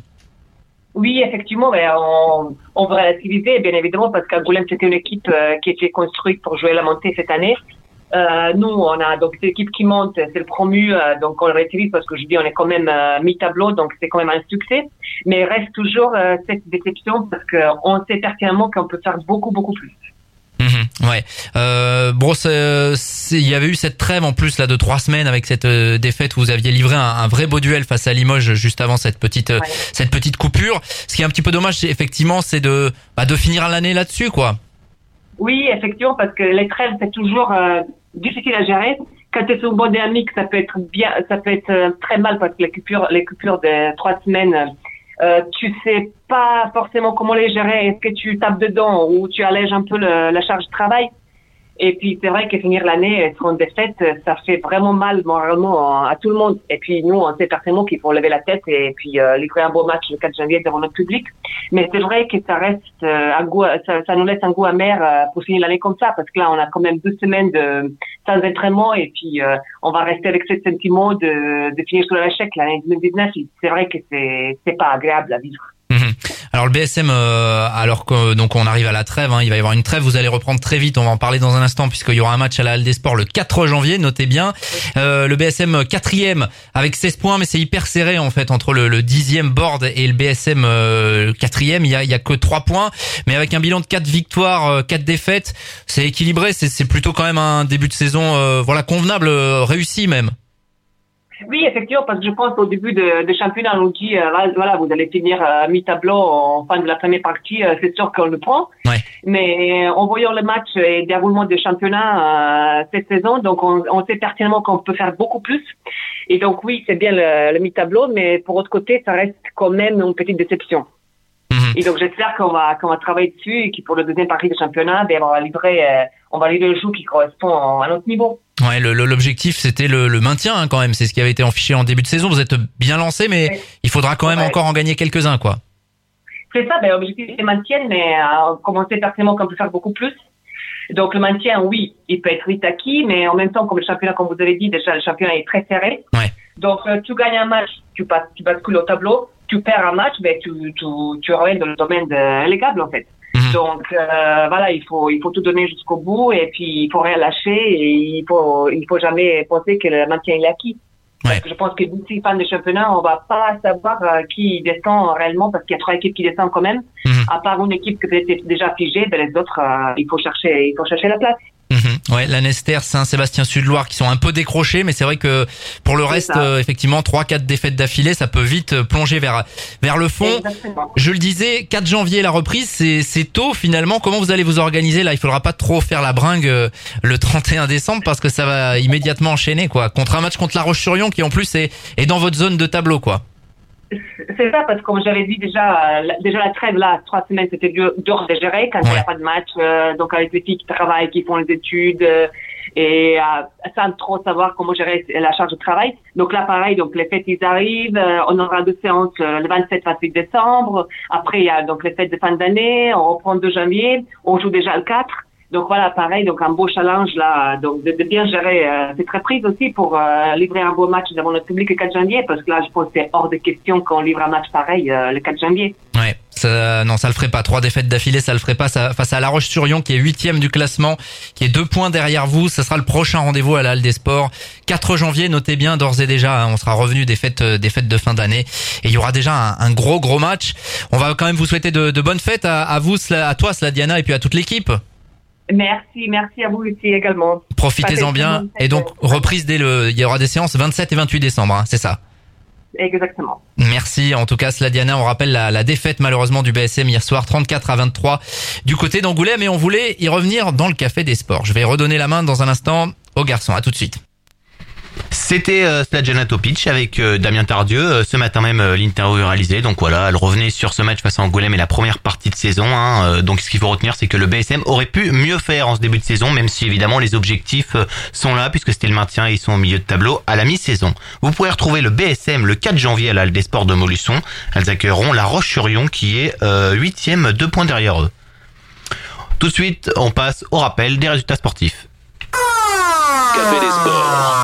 Oui, effectivement, mais on, on va relativiser, bien évidemment, parce qu'Angoulême, c'était une équipe euh, qui était construite pour jouer la montée cette année. Euh, nous, on a donc cette équipe qui monte, c'est le promu, euh, donc on le relativise parce que je dis on est quand même euh, mi-tableau, donc c'est quand même un succès. Mais il reste toujours euh, cette déception parce qu'on sait pertinemment qu'on peut faire beaucoup, beaucoup plus. Mmh, ouais. Euh, Brosse, euh, il y avait eu cette trêve en plus là de trois semaines avec cette euh, défaite où vous aviez livré un, un vrai beau duel face à Limoges juste avant cette petite euh, ouais. cette petite coupure. Ce qui est un petit peu dommage, c'est effectivement, c'est de bah, de finir l'année là-dessus, quoi. Oui, effectivement, parce que les trêves c'est toujours euh, difficile à gérer. Quand tu es sur une bonne dynamique, ça peut être bien, ça peut être euh, très mal parce que les coupures, les coupures de trois semaines. Euh, tu sais pas forcément comment les gérer. Est-ce que tu tapes dedans ou tu allèges un peu le, la charge de travail? Et puis c'est vrai que finir l'année sur une défaite, ça fait vraiment mal moralement à tout le monde. Et puis nous, on sait certainement qu'il faut lever la tête et puis euh, livrer un beau match le quatre janvier devant notre public. Mais c'est vrai que ça reste euh, un goût, ça, ça nous laisse un goût amer euh, pour finir l'année comme ça, parce que là on a quand même deux semaines de sans entraînement et puis euh, on va rester avec ce sentiment de, de finir sur l'échec l'année deux mille dix-neuf. C'est vrai que c'est c'est pas agréable à vivre. Mmh. Alors le B S M, euh, alors que donc on arrive à la trêve, hein, il va y avoir une trêve, vous allez reprendre très vite, on va en parler dans un instant puisqu'il y aura un match à la Halle des Sports le quatre janvier, notez bien. Euh, le B S M quatrième avec seize points, mais c'est hyper serré en fait entre le, le dixième board et le B S M euh, quatrième, il y a, il y a que trois points, mais avec un bilan de quatre victoires, euh, quatre défaites, c'est équilibré, c'est, c'est plutôt quand même un début de saison euh, voilà convenable, euh, réussi même. Oui, effectivement, parce que je pense qu'au début de, de championnat, on nous dit, euh, voilà, vous allez finir euh, mi-tableau en fin de la première partie, euh, c'est sûr qu'on le prend. Ouais. Mais en voyant le match et le déroulement du championnat euh, cette saison, donc on, on sait pertinemment qu'on peut faire beaucoup plus. Et donc oui, c'est bien le, le mi-tableau, mais pour autre côté, ça reste quand même une petite déception. Et donc j'espère qu'on va qu'on va travailler dessus et que pour le deuxième partie du championnat, ben on va livrer euh, on va livrer le jeu qui correspond à notre niveau. Ouais, le, le, l'objectif c'était le, le maintien hein, quand même, c'est ce qui avait été affiché en début de saison. Vous êtes bien lancé, mais ouais. il faudra quand même ouais. encore en gagner quelques-uns, quoi. C'est ça, ben l'objectif c'est le maintien, mais euh, comme on sait pertinemment qu'on peut faire beaucoup plus. Donc le maintien, oui, il peut être vite acquis, mais en même temps, comme le championnat, comme vous avez dit, déjà le championnat est très serré. Ouais. Donc euh, tu gagnes un match, tu passes, tu bascules au tableau. Tu perds un match, ben tu tu tu reviens dans le domaine de l'égable en fait. Mmh. Donc euh, voilà, il faut il faut tout donner jusqu'au bout et puis il faut rien lâcher et il faut il faut jamais penser que le maintien est acquis. Ouais. Parce que je pense que d'ici fin de championnat, on va pas savoir euh, qui descend réellement parce qu'il y a trois équipes qui descendent quand même. Mmh. À part une équipe qui peut être déjà figée, ben les autres euh, il faut chercher il faut chercher la place. Mmh. Ouais, Lanester, Saint-Sébastien Sud-Loire qui sont un peu décrochés, mais c'est vrai que pour le C'est reste, ça. euh, effectivement, trois quatre défaites d'affilée, ça peut vite euh, plonger vers vers le fond. Exactement. Je le disais, quatre janvier la reprise, c'est c'est tôt finalement. Comment vous allez vous organiser là? Il faudra pas trop faire la bringue euh, le trente et un décembre parce que ça va immédiatement enchaîner quoi. Contre un match contre La Roche-sur-Yon qui en plus est est dans votre zone de tableau quoi. C'est ça, parce que comme j'avais dit déjà, euh, la- déjà la trêve là, trois semaines, c'était dur, dur de gérer quand il n'y a pas de match. euh, donc avec les filles qui travaillent, qui font les études, euh, et euh, sans trop savoir comment gérer la charge de travail. Donc là, pareil, donc les fêtes, ils arrivent. euh, on aura deux séances euh, le vingt-sept vingt-huit décembre. Après, il y a donc les fêtes de fin d'année. On reprend deux janvier. On joue déjà le quatre. Donc voilà, pareil, donc un beau challenge là, donc de, de bien gérer euh, cette reprise aussi pour euh, livrer un beau match devant notre public le quatre janvier, parce que là, je pense que c'est hors de question qu'on livre un match pareil euh, le quatre janvier. Ouais, ça, non, ça le ferait pas. Trois défaites d'affilée, ça le ferait pas. Ça, face à La Roche-sur-Yon, qui est huitième du classement, qui est deux points derrière vous. Ça sera le prochain rendez-vous à la Halle des Sports. quatre janvier, notez bien, d'ores et déjà, hein, on sera revenu des fêtes, des fêtes de fin d'année. Et il y aura déjà un, un gros, gros match. On va quand même vous souhaiter de, de bonnes fêtes à, à vous, à toi, Sladiana, et puis à toute l'équipe. Merci, merci à vous aussi également. Profitez-en Passez bien. une bonne fête. Et donc, reprise dès le, il y aura des séances vingt-sept et vingt-huit décembre, hein, c'est ça? Exactement. Merci. En tout cas, Sladiana, on rappelle la, la défaite malheureusement du B S M hier soir, trente-quatre à vingt-trois du côté d'Angoulême, et on voulait y revenir dans le Café des Sports. Je vais redonner la main dans un instant aux garçons. À tout de suite. C'était euh, Sladiana Topic avec euh, Damien Tardieu. Euh, ce matin même, euh, l'interview est réalisée. Donc voilà, elle revenait sur ce match face à Angoulême et la première partie de saison. Hein. Euh, donc ce qu'il faut retenir, c'est que le B S M aurait pu mieux faire en ce début de saison, même si évidemment les objectifs euh, sont là, puisque c'était le maintien et ils sont au milieu de tableau à la mi-saison. Vous pourrez retrouver le B S M le quatre janvier à la Halle des Sports de Montluçon. Elles accueilleront La Roche-sur-Yon qui est euh, huitième, deux points derrière eux. Tout de suite, on passe au rappel des résultats sportifs. Café des Sports.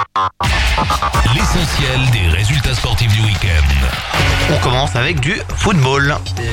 L'essentiel des résultats sportifs du week-end. On commence avec du football.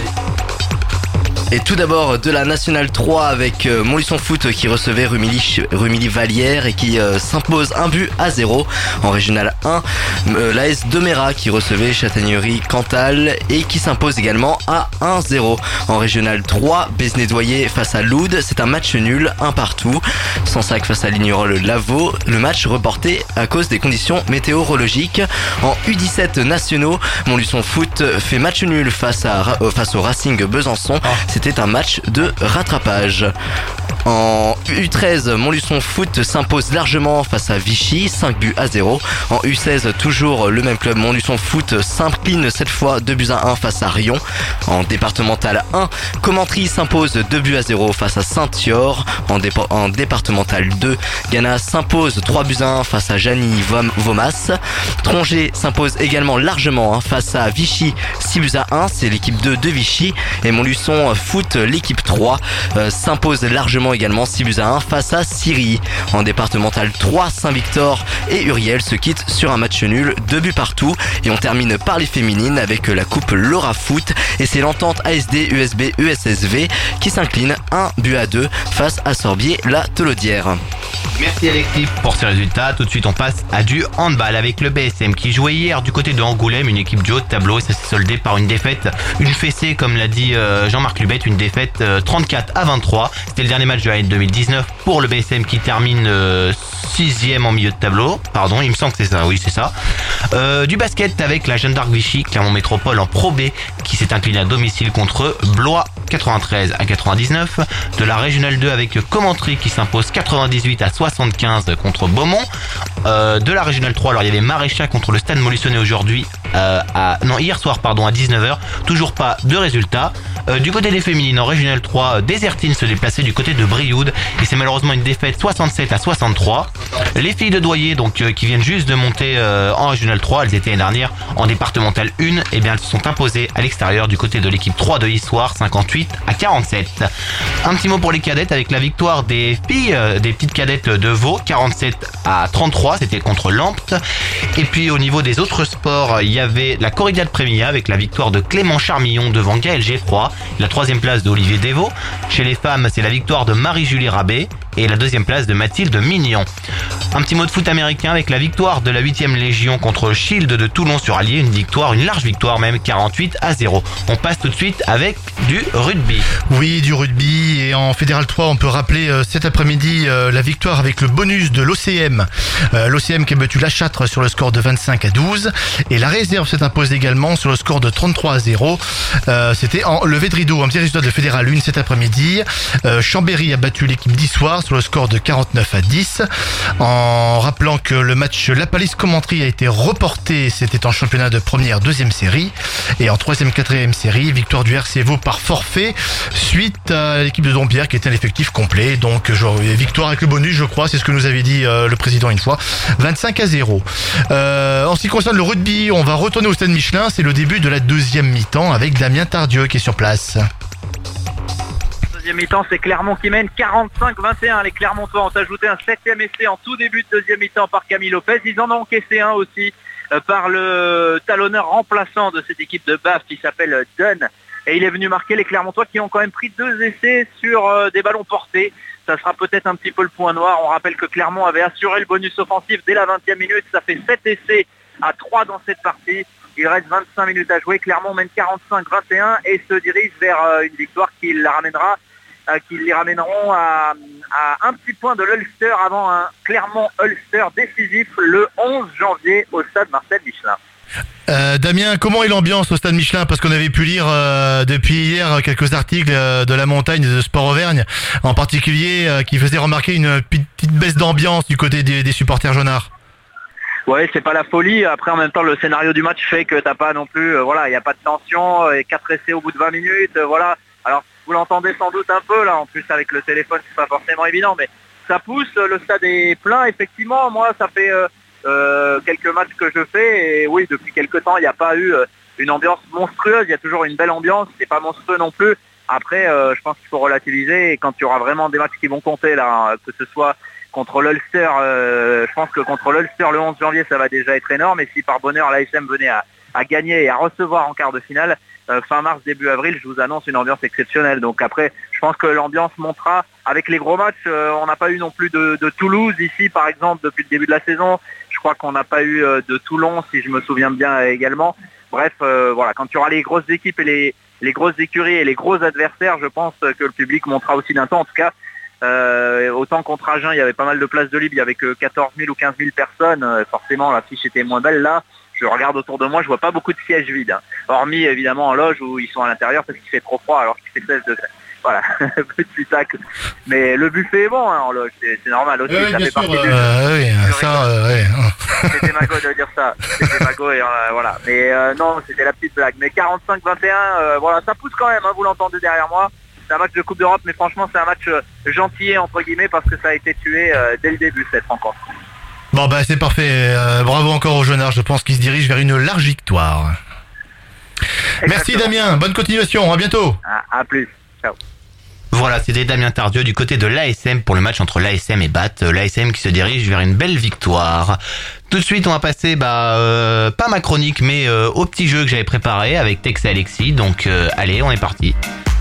Et tout d'abord de la Nationale trois avec euh, Montluçon Foot qui recevait Rumilly, Rumilly Vallière et qui euh, s'impose un but à zéro. En Régional un, euh, l'A S Domera qui recevait Châtaigneraie Cantal et qui s'impose également à un zéro. En Régional trois, Besnédoyer face à Loud, c'est un match nul, un partout. Sansac face à Lignerolles Lavaux, le match reporté à cause des conditions météorologiques. En U dix-sept nationaux, Montluçon Foot fait match nul face, à, euh, face au Racing Besançon. C'était un match de rattrapage. En U treize, Montluçon Foot s'impose largement face à Vichy, cinq buts à zéro. En U seize, toujours le même club, Montluçon Foot s'incline cette fois deux buts à un face à Rion. En départemental un, Commentry s'impose deux buts à zéro face à Saint-Thior. En, dépa- en départemental deux, Ghana s'impose trois buts à un face à Jany-Vomas. Tronget s'impose également largement hein, face à Vichy, six buts à un, c'est l'équipe deux de Vichy. Et Montluçon Foot, l'équipe trois, euh, s'impose largement également six buts à un face à Syrie. En départemental trois, Saint-Victor et Uriel se quittent sur un match nul, deux buts partout. Et on termine par les féminines avec la coupe Laura Foot. Et c'est l'entente A S D U S B U S S V qui s'incline un but à deux face à Sorbier-la-Telaudière. Merci Alexis pour ces résultats. Tout de suite, on passe à du handball avec le B S M qui jouait hier du côté de Angoulême, une équipe du haut de tableau, et ça s'est soldé par une défaite, une fessée comme l'a dit euh, Jean-Marc Lubette, une défaite euh, trente-quatre à vingt-trois. C'était le dernier match de l'année deux mille dix-neuf pour le B S M qui termine euh, sixième en milieu de tableau. Pardon, il me semble que c'est ça, oui c'est ça. Euh, du basket avec la Jeanne d'Arc Vichy, Clermont Métropole en Pro B qui s'est incliné à domicile contre Blois quatre-vingt-treize à quatre-vingt-dix-neuf. De la Régionale deux avec Commentry qui s'impose quatre-vingt-dix-huit à soixante-quinze contre Beaumont. Euh, de la Régionale trois, alors il y avait Maréchal contre le Stade Montluçonnais aujourd'hui euh, à non hier soir pardon à dix-neuf heures. Toujours pas de résultat. Euh, du côté des féminines en Régionale trois, Désertine se déplaçait du côté de Brioude et c'est malheureusement une défaite soixante-sept à soixante-trois. Les filles de Doyer donc euh, qui viennent juste de monter euh, en Régionale trois, elles étaient l'année dernière en départementale un, et bien elles se sont imposées à l'extérieur du côté de l'équipe trois de Issoire, cinquante-huit à quarante-sept. Un petit mot pour les cadettes avec la victoire des filles euh, des petites cadettes de Vaud, quarante-sept à trente-trois, c'était contre Lampte. Et puis au niveau des autres sports, il y avait la corrida de Prémilla avec la victoire de Clément Charmillon devant Gaël Geffroy, la troisième place d'Olivier Devaux. Chez les femmes, c'est la victoire de Marie-Julie Rabé. et la deuxième place de Mathilde Mignon. Un petit mot de foot américain avec la victoire de la huitième Légion contre le Shield de Toulon sur Allier, une victoire, une large victoire même, quarante-huit à zéro. On passe tout de suite avec du rugby. Oui, du rugby, et en Fédéral trois, on peut rappeler euh, cet après-midi euh, la victoire avec le bonus de l'O C M. Euh, L'O C M qui a battu la Châtre sur le score de vingt-cinq à douze, et la réserve s'est imposée également sur le score de trente-trois à zéro. Euh, C'était en levé de rideau, un petit résultat de Fédéral un cet après-midi. Euh, Chambéry a battu l'équipe d'Issoire sur le score de quarante-neuf à dix. En rappelant que le match La Palisse Commentry a été reporté, c'était en championnat de première, deuxième série. Et en troisième, quatrième série, victoire du R C Vaud par forfait suite à l'équipe de Dompierre qui était un effectif complet. Donc genre, victoire avec le bonus, je crois, c'est ce que nous avait dit euh, le président une fois. vingt-cinq à zéro. Euh, en ce qui concerne le rugby, on va retourner au Stade Michelin. C'est le début de la deuxième mi-temps avec Damien Tardieu qui est sur place. Deuxième mi-temps, c'est Clermont qui mène quarante-cinq vingt et un. Les Clermontois ont ajouté un septième essai en tout début de deuxième mi-temps par Camille Lopez. Ils en ont encaissé un aussi euh, par le talonneur remplaçant de cette équipe de Baf qui s'appelle Dunn. Et il est venu marquer les Clermontois qui ont quand même pris deux essais sur euh, des ballons portés. Ça sera peut-être un petit peu le point noir. On rappelle que Clermont avait assuré le bonus offensif dès la vingtième minute. Ça fait sept essais à trois dans cette partie. Il reste vingt-cinq minutes à jouer. Clermont mène quarante-cinq vingt et un et se dirige vers euh, une victoire qui la ramènera Euh, qui les ramèneront à, à un petit point de l'Ulster avant un Clermont-Ulster décisif le onze janvier au stade Marcel Michelin. Euh, Damien, comment est l'ambiance au stade Michelin? Parce qu'on avait pu lire euh, depuis hier quelques articles euh, de la montagne et de Sport Auvergne, en particulier euh, qui faisaient remarquer une petite baisse d'ambiance du côté des, des supporters jaunards. Ouais, c'est pas la folie. Après, en même temps, le scénario du match fait que t'as pas non plus, euh, voilà, il n'y a pas de tension, et quatre essais au bout de vingt minutes, euh, voilà. Alors, vous l'entendez sans doute un peu là, en plus avec le téléphone c'est pas forcément évident, mais ça pousse, le stade est plein effectivement. Moi ça fait euh, euh, quelques matchs que je fais et oui, depuis quelques temps il n'y a pas eu euh, une ambiance monstrueuse, il y a toujours une belle ambiance, c'est pas monstrueux non plus. Après euh, je pense qu'il faut relativiser et quand il y aura vraiment des matchs qui vont compter là, hein, que ce soit contre l'Ulster, euh, je pense que contre l'Ulster le onze janvier ça va déjà être énorme, et si par bonheur l'A S M venait à, à gagner et à recevoir en quart de finale, Euh, fin mars, début avril, je vous annonce une ambiance exceptionnelle. Donc après, je pense que l'ambiance montera avec les gros matchs. Euh, on n'a pas eu non plus de, de Toulouse ici, par exemple, depuis le début de la saison. Je crois qu'on n'a pas eu euh, de Toulon, si je me souviens bien également. Bref, euh, voilà, quand il y aura les grosses équipes et les, les grosses écuries et les gros adversaires, je pense que le public montera aussi d'un temps. En tout cas, euh, autant contre Agen, il y avait pas mal de places de libre, il y avait que quatorze mille ou quinze mille personnes. Euh, forcément, l'affiche était moins belle là. Je regarde autour de moi, je vois pas beaucoup de sièges vides, hein. Hormis évidemment en loge où ils sont à l'intérieur parce qu'il fait trop froid alors qu'il fait seize degrés. Voilà, petit sac. Mais le buffet est bon hein, en loge, c'est, c'est normal aussi, oui, ça fait sûr, partie euh, du euh, oui, ça, euh, ouais. C'était mago de dire ça, c'était mago et euh, voilà. Mais euh, non, c'était la petite blague. Mais quarante-cinq vingt et un, euh, voilà, ça pousse quand même, hein, vous l'entendez derrière moi. C'est un match de Coupe d'Europe, mais franchement c'est un match euh, gentillet entre guillemets parce que ça a été tué euh, dès le début cette rencontre. Bon bah c'est parfait, euh, bravo encore aux Jaunards, je pense qu'ils se dirigent vers une large victoire. Exactement. Merci Damien, bonne continuation, à bientôt. À, à plus, ciao. Voilà, c'était Damien Tardieu du côté de l'A S M pour le match entre l'A S M et Bath. L'A S M qui se dirige vers une belle victoire. Tout de suite, on va passer, bah, euh, pas ma chronique, mais euh, au petit jeu que j'avais préparé avec Tex et Alexis. Donc, euh, allez, on est parti.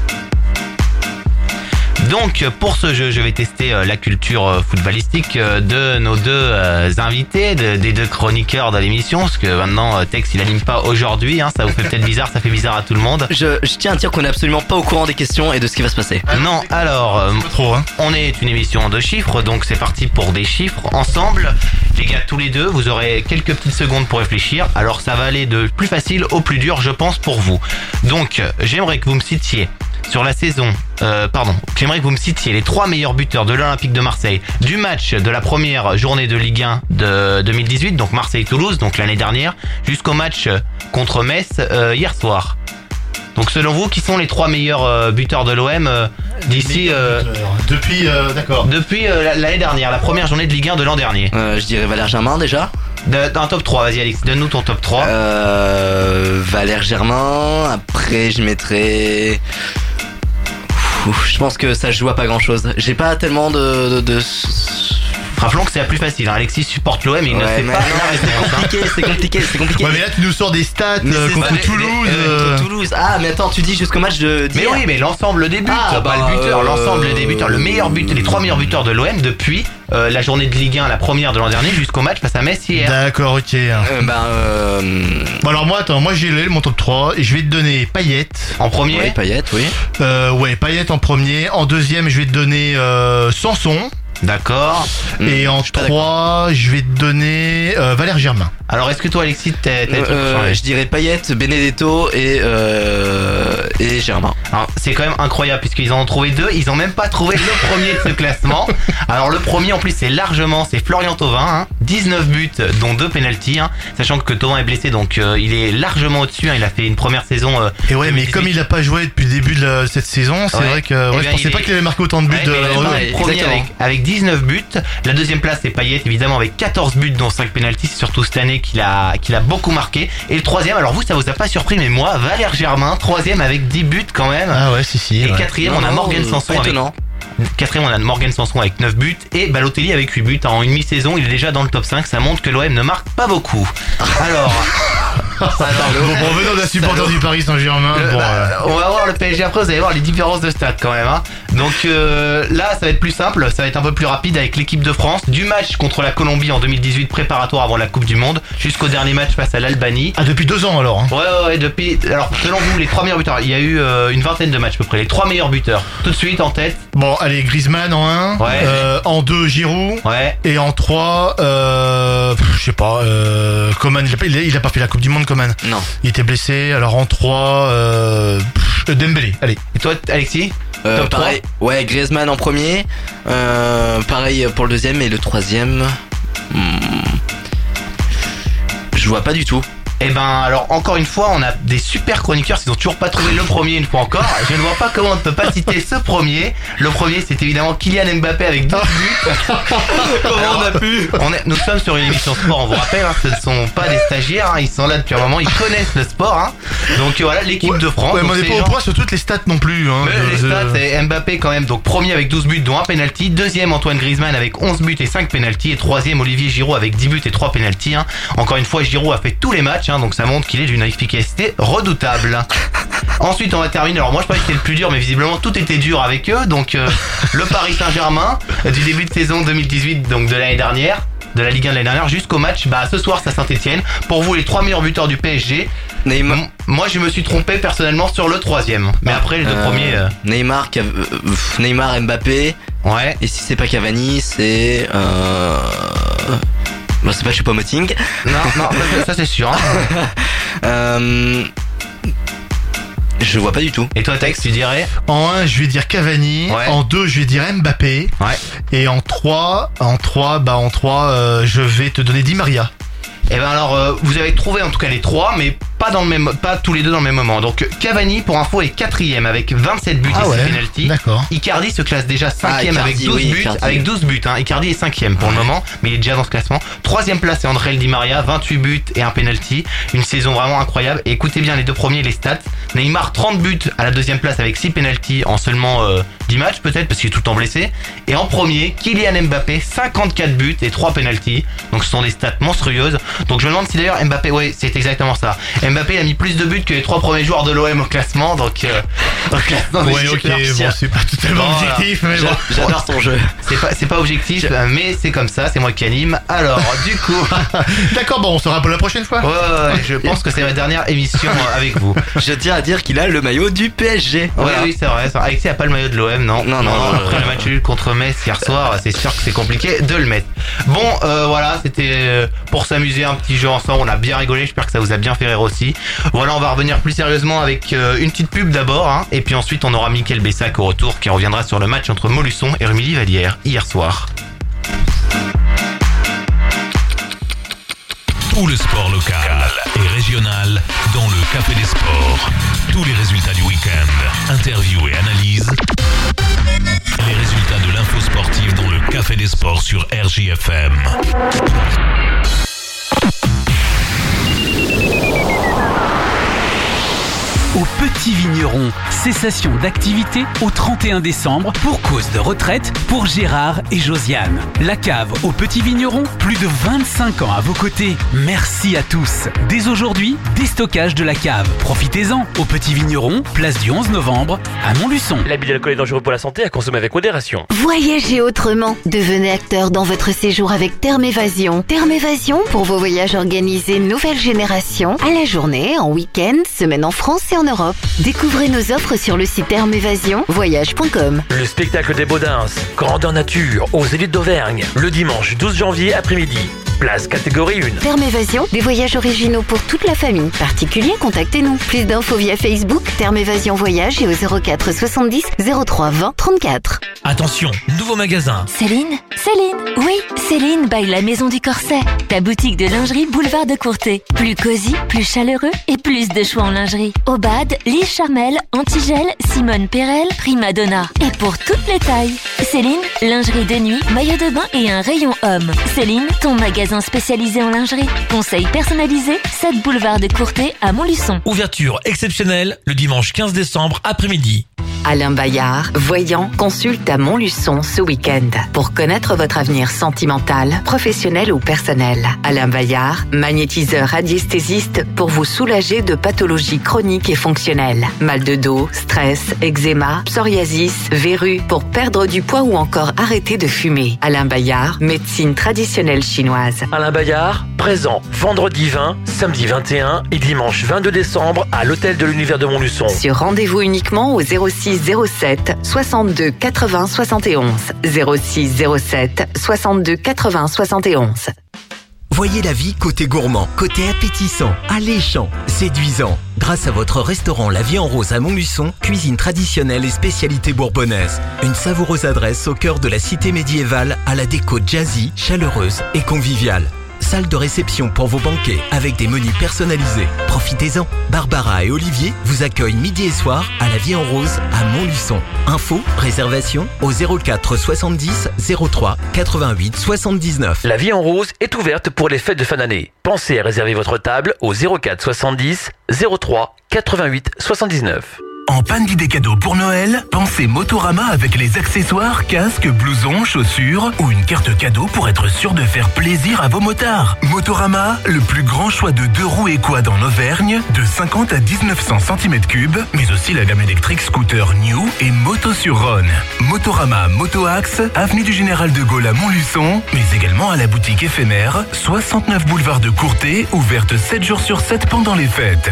Donc pour ce jeu, je vais tester la culture footballistique de nos deux invités, de, des deux chroniqueurs de l'émission, parce que maintenant Tex il anime pas aujourd'hui, hein, ça vous fait peut-être bizarre, ça fait bizarre à tout le monde. Je, je tiens à dire qu'on est absolument pas au courant des questions et de ce qui va se passer. Non, alors, euh, trop, hein. On est une émission de chiffres, donc c'est parti pour des chiffres ensemble. Les gars, tous les deux, vous aurez quelques petites secondes pour réfléchir, alors ça va aller de plus facile au plus dur, je pense, pour vous. Donc, j'aimerais que vous me citiez sur la saison, euh, pardon, j'aimerais que vous me citiez les trois meilleurs buteurs de l'Olympique de Marseille du match de la première journée de Ligue un de deux mille dix-huit, donc Marseille-Toulouse, donc l'année dernière, jusqu'au match contre Metz euh, hier soir. Donc selon vous, qui sont les trois meilleurs euh, buteurs de l'O M euh, d'ici euh, Depuis, euh, d'accord. Depuis euh, l'année dernière, la première journée de Ligue un de l'an dernier. Euh, je dirais Valère Germain déjà. De, dans top trois, vas-y Alex, donne-nous ton top trois. Euh, Valère Germain, après je mettrais... Ouf, je pense que ça se joue à pas grand chose. J'ai pas tellement de, de, de... Rappelons que c'est la plus facile. Hein. Alexis supporte l'O M et il Ouais, ne sait mais pas. non, mais c'est compliqué, c'est compliqué, c'est compliqué. Ouais, mais là, tu nous sors des stats Mais euh, c'est contre ça, mais- Toulouse. mais- euh, contre Toulouse. Ah, mais attends, tu dis jusqu'au match de. Mais d'hier. oui, mais l'ensemble des buts, Ah, pas bah, le buteur, euh, l'ensemble des buteurs, le meilleur but, les trois meilleurs buteurs de l'O M depuis euh, la journée de Ligue un, la première de l'an dernier, jusqu'au match face à Metz hier. D'accord, ok. Euh, bah, euh... Bon, alors moi, attends, moi j'ai le- mon top trois et je vais te donner Payet. En premier Oui, Payet, oui. Euh, ouais, Payet en premier. En deuxième, je vais te donner euh, Sanson. D'accord. Et en trois, je vais te donner euh, Valère Germain. Alors, est-ce que toi, Alexis, t'as t'as des trucs pour Euh, changer je dirais Payet, Benedetto et euh, et Germain. Alors, c'est quand même incroyable puisqu'ils en ont trouvé deux. Ils ont même pas trouvé le premier de ce classement. Alors, le premier, en plus, c'est largement, c'est Florian Thauvin. Hein, dix-neuf buts, dont deux pénaltys. Hein, sachant que Thauvin est blessé, donc euh, il est largement au-dessus. Hein, il a fait une première saison. Euh, Et ouais, mais comme il a pas joué depuis le début de la- cette saison, c'est Ouais. vrai que Eh ouais, bien, je pensais il pas est- qu'il avait marqué autant de buts. Ouais, de mais il est Renault. pas le premier exactement. avec, avec dix-neuf buts. La deuxième place, c'est Payet, évidemment, avec quatorze buts, dont cinq pénaltys. C'est surtout cette année qu'il a, qu'il a beaucoup marqué. Et le troisième, alors vous, ça vous a pas surpris, mais moi, Valère Germain, troisième avec dix buts quand même. Ah ouais, si, si. Et ouais. quatrième, Non, on a non, Morgan euh, Sanson pas avec... étonnant. Quatrième, on a Morgan Sanson avec neuf buts et Balotelli avec huit buts. En une mi-saison, il est déjà dans le top cinq. Ça montre que l'O M ne marque pas beaucoup. Alors... alors Bon, bon, venant d'un supporter du Paris Saint-Germain. le- bon, bah, euh, on va voir le P S G après, vous allez voir les différences de stats quand même. Hein. Donc euh, là, ça va être plus simple, ça va être un peu plus rapide avec l'équipe de France. Du match contre la Colombie en deux mille dix-huit, préparatoire avant la Coupe du Monde, jusqu'au dernier match face à l'Albanie. Ah, depuis deux ans alors. Hein. Ouais, ouais, ouais, depuis. Alors, selon vous, les trois meilleurs buteurs, il y a eu euh, une vingtaine de matchs à peu près. Les trois meilleurs buteurs, tout de suite en tête. Bon, allez, Griezmann en un. Ouais. Euh, en deux, Giroud. Ouais. Et en trois, euh, pff, je sais pas, euh, Coman, il a, pas- il a- il a pas fait la Coupe du Monde, Coman. Non. Il était blessé. Alors en trois, euh, pff, Dembélé. Allez. Et toi, Alexis? Euh, Top pareil. Ouais, Griezmann en premier. Euh, pareil pour le deuxième et le troisième. hmm, Je vois pas du tout. Eh ben, alors, encore une fois, on a des super chroniqueurs. Ils ont toujours pas trouvé le premier une fois encore. Je ne vois pas comment on ne peut pas citer ce premier. Le premier, c'est évidemment Kylian Mbappé avec douze buts. Comment on a pu On est, nous sommes sur une émission sport, on vous rappelle, hein, ce ne sont pas des stagiaires, hein, ils sont là depuis un moment, ils connaissent le sport. Hein. Donc euh, voilà, l'équipe Ouais, de France. Ouais, mais donc on n'est ces pas au gens- point sur toutes les stats non plus. Hein, Mais de- les de- stats, c'est Mbappé quand même, donc premier avec douze buts, dont un penalty. Deuxième, Antoine Griezmann avec onze buts et cinq penalties. Et troisième, Olivier Giroud avec dix buts et trois penalties. Hein. Encore une fois, Giroud a fait tous les matchs, hein, donc ça montre qu'il est d'une efficacité redoutable. Ensuite, on va terminer. Alors moi, je pensais que c'était le plus dur, mais visiblement tout était dur avec eux. Donc euh, le Paris Saint-Germain euh, du début de saison deux mille dix-huit, donc de l'année dernière, de la Ligue un de l'année dernière, jusqu'au match. Bah ce soir, c'est à Saint-Etienne. Pour vous, les trois meilleurs buteurs du P S G. Neymar. M- Moi, je me suis trompé personnellement sur le troisième. Mais après, les deux Euh, premiers. euh, Neymar, Cav- euh, pff, Neymar, Mbappé. Ouais. Et si c'est pas Cavani, c'est. Euh... Bah, c'est pas Choupo-Moting. Non, non, ça, ça, c'est sûr. Hein. euh... Je vois pas du tout. Et toi, Tex, tu dirais? En un, je vais dire Cavani. Ouais. En deux, je vais dire Mbappé. Ouais. Et en trois, en trois, bah en trois, euh, je vais te donner Di Maria. Eh ben alors, euh, vous avez trouvé en tout cas les trois, mais pas dans le même, pas tous les deux dans le même moment. Donc Cavani, pour info, est quatrième avec vingt-sept buts Ah et ouais, six penalties. d'accord. Icardi se classe déjà cinquième Ah, avec Icardi, douze oui, buts, Icardi. avec douze buts. Hein. Icardi est cinquième pour le moment, mais il est déjà dans ce classement. Troisième place, c'est André Di Maria, vingt-huit buts et un penalty. Une saison vraiment incroyable. Et écoutez bien les deux premiers, les stats. Neymar, trente buts à la deuxième place avec six penalties en seulement euh, dix matchs peut-être parce qu'il est tout le temps blessé. Et en premier, Kylian Mbappé, cinquante-quatre buts et trois penalties. Donc ce sont des stats monstrueuses. Donc je me demande si d'ailleurs Mbappé, ouais, c'est exactement ça. Mbappé a mis plus de buts que les trois premiers joueurs de l'O M au classement. Donc, euh, au classement des Ouais, ok, supporters. bon, c'est pas totalement Bon, objectif, voilà. mais bon. J'a- J'adore ton jeu. C'est pas, c'est pas objectif, mais c'est comme ça, c'est moi qui anime. Alors, du coup, D'accord, bon, on se rappelle la prochaine fois. ouais, ouais, ouais, je pense que c'est ma dernière émission euh, avec vous. Je tiens à dire qu'il a le maillot du P S G. Ouais, Voilà. oui, c'est vrai. ça- Alexis a pas le maillot de l'O M, non. Non, non, non, Après non, le match nul contre Metz hier soir, c'est sûr que c'est compliqué de le mettre. Bon, euh, voilà, c'était euh, pour s'amuser un petit jeu ensemble. On a bien rigolé. J'espère que ça vous a bien fait rire aussi. Voilà, on va revenir plus sérieusement avec euh, une petite pub d'abord, hein, et puis ensuite on aura Mickaël Bessac au retour qui reviendra sur le match entre Montluçon et Rumilly-Vallière hier soir. Tout le sport local et régional dans le Café des Sports. Tous les résultats du week-end, interviews et analyses. Les résultats de l'info sportive dans le Café des Sports sur R J F M. Au petit Petit Vigneron, cessation d'activité au trente et un décembre pour cause de retraite pour Gérard et Josiane. La cave au Petit Vigneron, plus de vingt-cinq ans à vos côtés. Merci à tous. Dès aujourd'hui, déstockage de la cave. Profitez-en au Petit Vigneron, place du onze novembre à Montluçon. L'abus d'alcool est dangereux pour la santé, à consommer avec modération. Voyagez autrement. Devenez acteur dans votre séjour avec Terme Évasion. Terme Évasion pour vos voyages organisés nouvelle génération, à la journée, en week-end, semaine en France et en Europe. Découvrez nos offres sur le site terme évasion voyage point com. Le spectacle des Baudins, grandeur nature, aux Zénith d'Auvergne, le dimanche douze janvier après-midi. Place catégorie un. Terme Évasion, des voyages originaux pour toute la famille. Particuliers, contactez-nous. Plus d'infos via Facebook, Terme Évasion Voyage et au zéro quatre soixante-dix zéro trois vingt trente-quatre. Attention, nouveau magasin. Céline Céline Oui, Céline by la Maison du Corset. Ta boutique de lingerie boulevard de Courtet. Plus cosy, plus chaleureux et plus de choix en lingerie. Aubade, Lise Charmel, Antigel, Simone Perel, Primadonna. Et pour toutes les tailles. Céline, lingerie de nuit, maillot de bain et un rayon homme. Céline, ton magasin spécialisé en lingerie. Conseil personnalisé, sept boulevard de Courtet à Montluçon. Ouverture exceptionnelle le dimanche quinze décembre après-midi. Alain Bayard, voyant, consulte à Montluçon ce week-end pour connaître votre avenir sentimental, professionnel ou personnel. Alain Bayard, magnétiseur radiesthésiste pour vous soulager de pathologies chroniques et fonctionnelles. Mal de dos, stress, eczéma, psoriasis, verrues, pour perdre du poids ou encore arrêter de fumer. Alain Bayard, médecine traditionnelle chinoise. Alain Bayard, présent vendredi vingt, samedi vingt et un et dimanche vingt-deux décembre à l'hôtel de l'Univers de Montluçon. Sur rendez-vous uniquement au zéro six zéro sept soixante-deux quatre-vingts soixante et onze. zéro six zéro sept soixante-deux quatre-vingts soixante et onze. Voyez la vie côté gourmand, côté appétissant, alléchant, séduisant. Grâce à votre restaurant La Vie en Rose à Montluçon, cuisine traditionnelle et spécialité bourbonnaise. Une savoureuse adresse au cœur de la cité médiévale à la déco jazzy, chaleureuse et conviviale. Salle de réception pour vos banquets avec des menus personnalisés. Profitez-en. Barbara et Olivier vous accueillent midi et soir à La Vie en Rose à Montluçon. Info, réservation au zéro quatre soixante-dix zéro trois quatre-vingt-huit soixante-dix-neuf. La Vie en Rose est ouverte pour les fêtes de fin d'année. Pensez à réserver votre table au zéro quatre soixante-dix zéro trois quatre-vingt-huit soixante-dix-neuf. En panne d'idées cadeaux pour Noël, pensez Motorama avec les accessoires, casques, blousons, chaussures ou une carte cadeau pour être sûr de faire plaisir à vos motards. Motorama, le plus grand choix de deux roues et quad en Auvergne, de cinquante à dix-neuf cents centimètres cubes, mais aussi la gamme électrique scooter New et moto sur Rhône. Motorama Motoaxe, avenue du Général de Gaulle à Montluçon, mais également à la boutique éphémère, soixante-neuf boulevard de Courtet, ouverte sept jours sur sept pendant les fêtes.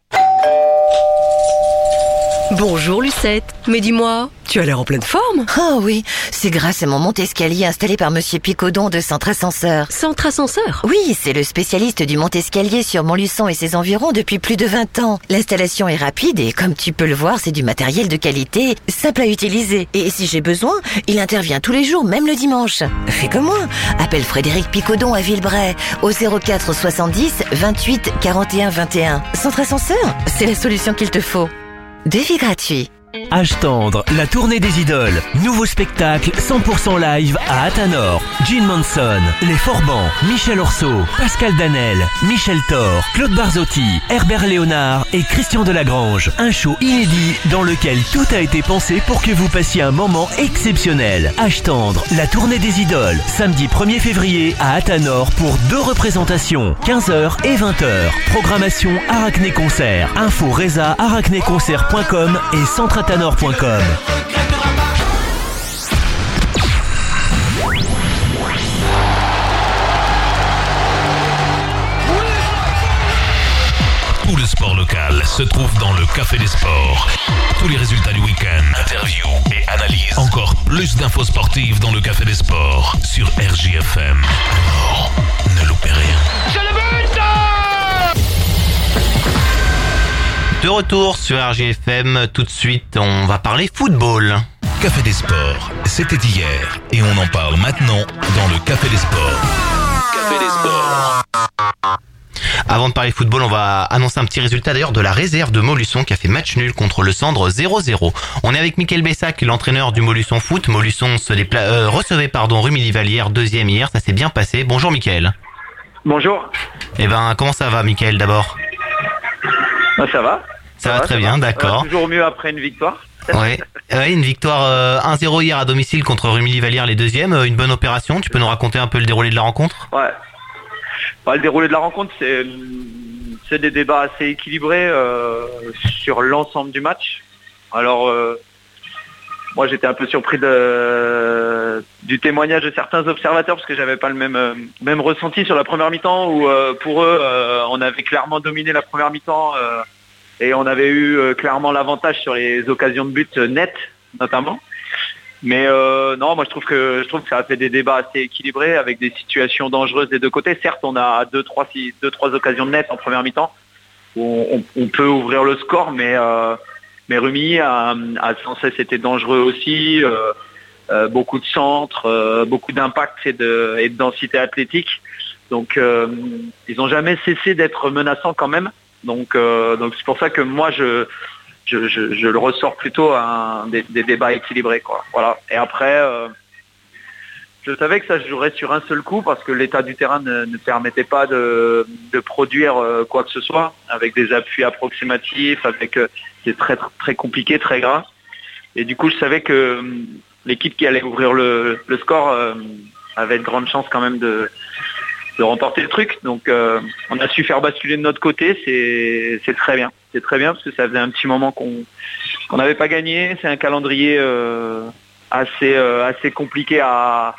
Bonjour Lucette, mais dis-moi, tu as l'air en pleine forme. Oh oui, c'est grâce à mon monte-escalier installé par Monsieur Picodon de Centre Ascenseur. Centre Ascenseur ? Oui, c'est le spécialiste du monte-escalier sur Montluçon et ses environs depuis plus de vingt ans. L'installation est rapide et comme tu peux le voir, c'est du matériel de qualité, simple à utiliser. Et si j'ai besoin, il intervient tous les jours, même le dimanche. Fais comme moi, appelle Frédéric Picodon à Villebray au zéro quatre soixante-dix vingt-huit quarante et un vingt et un. Centre Ascenseur, c'est la solution qu'il te faut. Devis gratuit. Âge tendre, la tournée des idoles. Nouveau spectacle cent pour cent live à Athanor. Gene Manson, Les Forbans, Michel Orso, Pascal Danel, Michel Thor, Claude Barzotti, Herbert Léonard et Christian Delagrange. Un show inédit dans lequel tout a été pensé pour que vous passiez un moment exceptionnel. Âge tendre, la tournée des idoles. Samedi premier février à Athanor pour deux représentations, quinze heures et vingt heures. Programmation Arachné Concert. Info reza arachné concert point com et centre athanor point com. Tout le sport local se trouve dans le Café des Sports. Tous les résultats du week-end, interviews et analyses. Encore plus d'infos sportives dans le Café des Sports sur R J F M. Alors, ne loupez rien. C'est le but! De retour sur R J F M, tout de suite on va parler football. Café des Sports, c'était hier et on en parle maintenant dans le Café des Sports. Café des Sports. Avant de parler football, on va annoncer un petit résultat d'ailleurs de la réserve de Montluçon qui a fait match nul contre le Sandre zéro zéro. On est avec Mickaël Bessac, l'entraîneur du Montluçon Foot. Montluçon se dépla- euh, recevait pardon Rumilly-Vallière, deuxième hier, ça s'est bien passé. Bonjour Mickaël. Bonjour. Eh ben comment ça va Mickaël d'abord ? Ah, ça va. Ça, ça va très bien, d'accord. Ouais, toujours mieux après une victoire. Ouais, ouais une victoire euh, un zéro hier à domicile contre Rumilly-Vallières, les deuxièmes. Euh, une bonne opération. Tu peux nous raconter un peu le déroulé de la rencontre? Ouais. Bah, le déroulé de la rencontre, c'est, c'est des débats assez équilibrés euh, sur l'ensemble du match. Alors, euh, moi, j'étais un peu surpris de, du témoignage de certains observateurs parce que j'avais pas le même, euh, même ressenti sur la première mi-temps où, euh, pour eux, euh, on avait clairement dominé la première mi-temps euh, et on avait eu euh, clairement l'avantage sur les occasions de but euh, nettes, notamment. Mais euh, non, moi je trouve que je trouve que ça a fait des débats assez équilibrés avec des situations dangereuses des deux côtés. Certes, on a deux, trois, six, deux, trois occasions nettes en première mi-temps où on, on peut ouvrir le score, mais euh, mais Rumilly a, a sans cesse été dangereux aussi. Euh, euh, beaucoup de centres, euh, beaucoup d'impact et de, et de densité athlétique. Donc euh, ils n'ont jamais cessé d'être menaçants quand même. Donc euh, donc c'est pour ça que moi je Je, je, je le ressors plutôt à un, des, des débats équilibrés, quoi. Voilà. Et après, euh, je savais que ça se jouerait sur un seul coup parce que l'état du terrain ne, ne permettait pas de, de produire euh, quoi que ce soit avec des appuis approximatifs, avec euh, c'est très très compliqué, très gras. Et du coup, je savais que euh, l'équipe qui allait ouvrir le, le score euh, avait de grandes chances quand même de de remporter le truc. Donc euh, on a su faire basculer de notre côté, c'est c'est très bien. C'est très bien parce que ça faisait un petit moment qu'on qu'on n'avait pas gagné. C'est un calendrier euh, assez euh, assez compliqué à,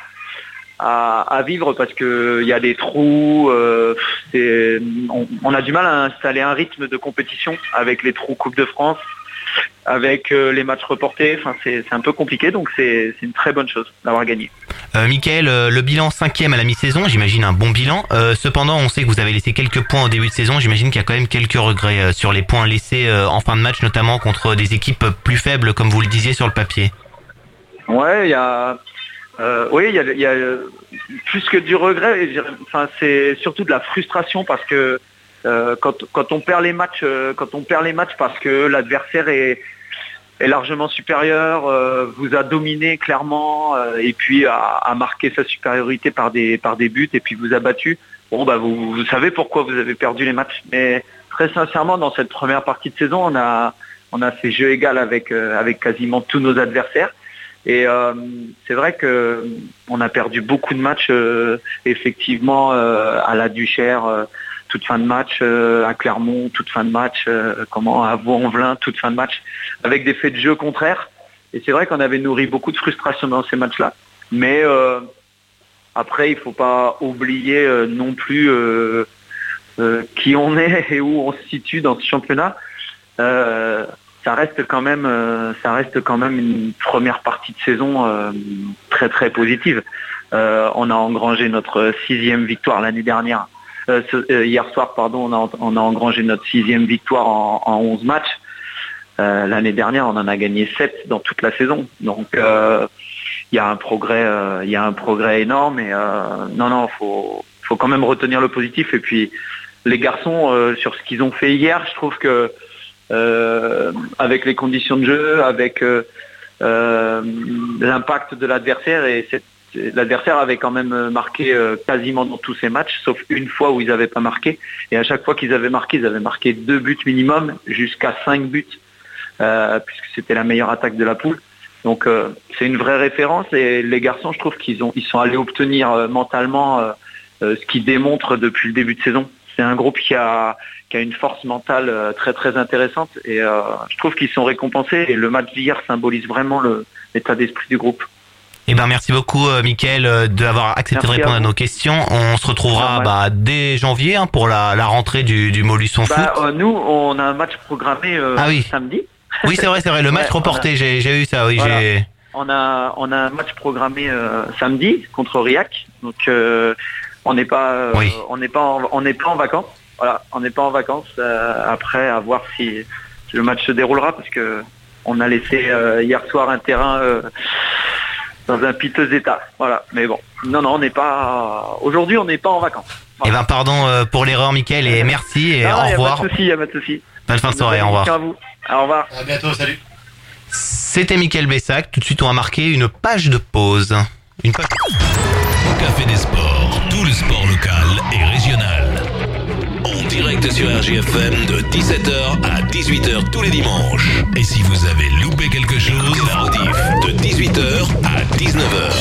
à à vivre parce que il y a des trous. Euh, c'est, on, on a du mal à installer un rythme de compétition avec les trous Coupe de France, avec euh, les matchs reportés. Enfin, c'est c'est un peu compliqué, donc c'est c'est une très bonne chose d'avoir gagné. Euh, Mickaël, euh, le bilan cinquième à la mi-saison, j'imagine un bon bilan. Euh, cependant, on sait que vous avez laissé quelques points au début de saison. J'imagine qu'il y a quand même quelques regrets euh, sur les points laissés euh, en fin de match, notamment contre des équipes plus faibles, comme vous le disiez sur le papier. Ouais, il y a, euh, oui, il y a, il y a plus que du regret. Enfin, c'est surtout de la frustration parce que euh, quand quand on perd les matchs, euh, quand on perd les matchs parce que l'adversaire est est largement supérieur, euh, vous a dominé clairement euh, et puis a, a marqué sa supériorité par des par des buts et puis vous a battu. Bon bah vous, vous savez pourquoi vous avez perdu les matchs. Mais très sincèrement, dans cette première partie de saison, on a on a fait jeu égal avec euh, avec quasiment tous nos adversaires. Et euh, c'est vrai que on a perdu beaucoup de matchs euh, effectivement euh, à la Duchère. Euh, toute fin de match, euh, à Clermont, toute fin de match, euh, comment à Vaux-en-Velin, toute fin de match, avec des faits de jeu contraires. Et c'est vrai qu'on avait nourri beaucoup de frustration dans ces matchs-là. Mais euh, après, il faut pas oublier euh, non plus euh, euh, qui on est et où on se situe dans ce championnat. Euh, ça reste quand même, euh, ça reste quand même une première partie de saison euh, très très positive. Euh, on a engrangé notre sixième victoire l'année dernière. Euh, ce, euh, hier soir, pardon, on a, on a engrangé notre sixième victoire en, en onze matchs. Euh, l'année dernière, on en a gagné sept dans toute la saison. Donc, il euh, y a un progrès, il euh, y a un progrès énorme. Et euh, non, non, faut, faut quand même retenir le positif. Et puis, les garçons, euh, sur ce qu'ils ont fait hier, je trouve que euh, avec les conditions de jeu, avec euh, euh, l'impact de l'adversaire et cette l'adversaire avait quand même marqué euh, quasiment dans tous ses matchs, sauf une fois où ils n'avaient pas marqué. Et à chaque fois qu'ils avaient marqué, ils avaient marqué deux buts minimum, jusqu'à cinq buts, euh, puisque c'était la meilleure attaque de la poule. Donc euh, c'est une vraie référence. Et les garçons, je trouve qu'ils ont, ils sont allés obtenir euh, mentalement euh, euh, ce qu'ils démontrent depuis le début de saison. C'est un groupe qui a, qui a une force mentale euh, très très intéressante. Et euh, je trouve qu'ils sont récompensés. Et le match d'hier symbolise vraiment le, l'état d'esprit du groupe. Eh ben merci beaucoup euh, Mickaël euh, d'avoir accepté merci de répondre à, à nos questions. On se retrouvera bah, dès janvier hein, pour la, la rentrée du, du Montluçon bah, Foot. Euh, nous, on a un match programmé euh, ah, oui. samedi. Oui, c'est vrai, c'est vrai. Le match ouais, reporté, a... j'ai, j'ai eu ça. Oui, voilà. j'ai. On a, on a un match programmé euh, samedi contre Aurillac. Donc euh, on n'est pas, euh, oui. on n'est pas, en, on n'est pas en vacances. Voilà, on n'est pas en vacances. Euh, après, à voir si, si le match se déroulera parce que on a laissé euh, hier soir un terrain. Euh, dans un piteux état, voilà. Mais bon, non, non, on n'est pas. Aujourd'hui, on n'est pas en vacances. Voilà. Eh ben, pardon euh, pour l'erreur, Mickaël, et merci et ah, au revoir. Y a pas de souci, y a pas de souci. Bonne fin de soirée, au revoir. À vous. Au revoir. À bientôt, salut. C'était Mickaël Bessac. Tout de suite, on va marquer une page de pause. Une page. Au Café des Sports, tout le sport local et régional. On dit direct sur R J F M de dix-sept heures à dix-huit heures tous les dimanches. Et si vous avez loupé quelque chose, la rediff de dix-huit heures à dix-neuf heures.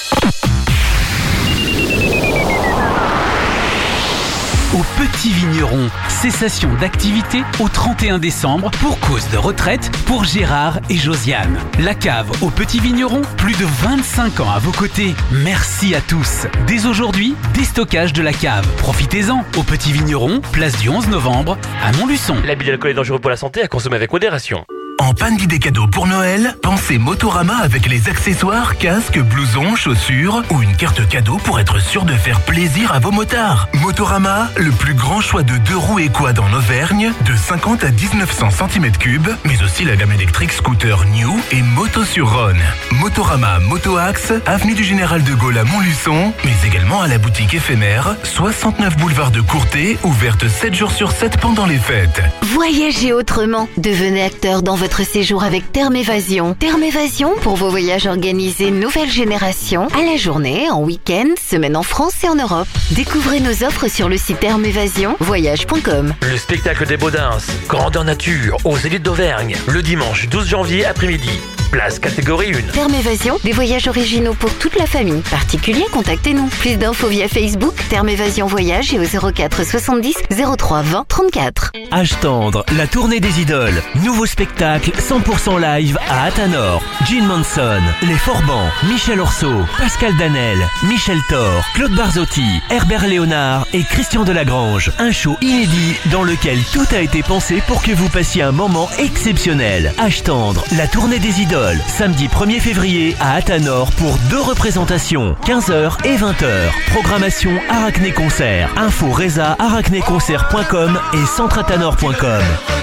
Au Petit Vigneron, cessation d'activité au trente et un décembre pour cause de retraite pour Gérard et Josiane. La cave au Petit Vigneron, plus de vingt-cinq ans à vos côtés. Merci à tous. Dès aujourd'hui, déstockage de la cave. Profitez-en au Petit Vigneron, place du onze novembre à Montluçon. L'abus d'alcool est dangereux pour la santé, à consommer avec modération. En panne d'idées cadeaux pour Noël, pensez Motorama avec les accessoires, casques, blousons, chaussures ou une carte cadeau pour être sûr de faire plaisir à vos motards. Motorama, le plus grand choix de deux roues et quad en Auvergne, de cinquante à dix-neuf cents centimètres cubes, mais aussi la gamme électrique scooter New et moto sur Rhône. Motorama Motoaxe, avenue du Général de Gaulle à Montluçon, mais également à la boutique éphémère, soixante-neuf boulevard de Courtet, ouverte sept jours sur sept pendant les fêtes. Voyagez autrement. Devenez acteur dans votre séjour avec Terme Évasion. Terme Évasion pour vos voyages organisés nouvelle génération, à la journée, en week-end, semaine en France et en Europe. Découvrez nos offres sur le site terme évasion voyage point com. Le spectacle des Baudins, grandeur nature, aux Zénith d'Auvergne, le dimanche douze janvier après-midi. Place catégorie un. Terme Évasion, des voyages originaux pour toute la famille. Particuliers, contactez-nous. Plus d'infos via Facebook, Terme Évasion Voyage et au zéro quatre soixante-dix zéro trois vingt trente-quatre. Âge tendre, la tournée des idoles. Nouveau spectacle cent pour cent live à Athanor. Gene Manson, Les Forbans, Michel Orso, Pascal Danel, Michel Thor, Claude Barzotti, Herbert Léonard et Christian Delagrange. Un show inédit dans lequel tout a été pensé pour que vous passiez un moment exceptionnel. Âge tendre, la tournée des idoles. Samedi premier février à Athanor pour deux représentations, quinze heures et vingt heures. Programmation Arachné Concert. Info reza arachné concert point com et centre athanor point com.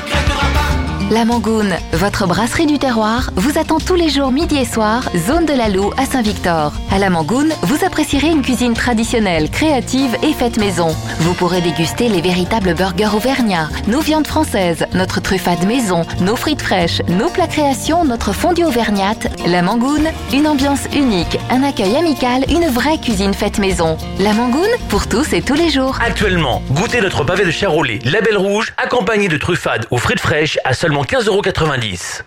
La Mangoune, votre brasserie du terroir, vous attend tous les jours midi et soir, zone de la Loue à Saint-Victor. À La Mangoune, vous apprécierez une cuisine traditionnelle, créative et faite maison. Vous pourrez déguster les véritables burgers auvergnats, nos viandes françaises, notre truffade maison, nos frites fraîches, nos plats créations, notre fondue auvergnate. La Mangoune, une ambiance unique, un accueil amical, une vraie cuisine faite maison. La Mangoune, pour tous et tous les jours. Actuellement, goûtez notre pavé de chèvre roulé Label Rouge, accompagné de truffade ou frites fraîches à seulement quinze euros quatre-vingt-dix.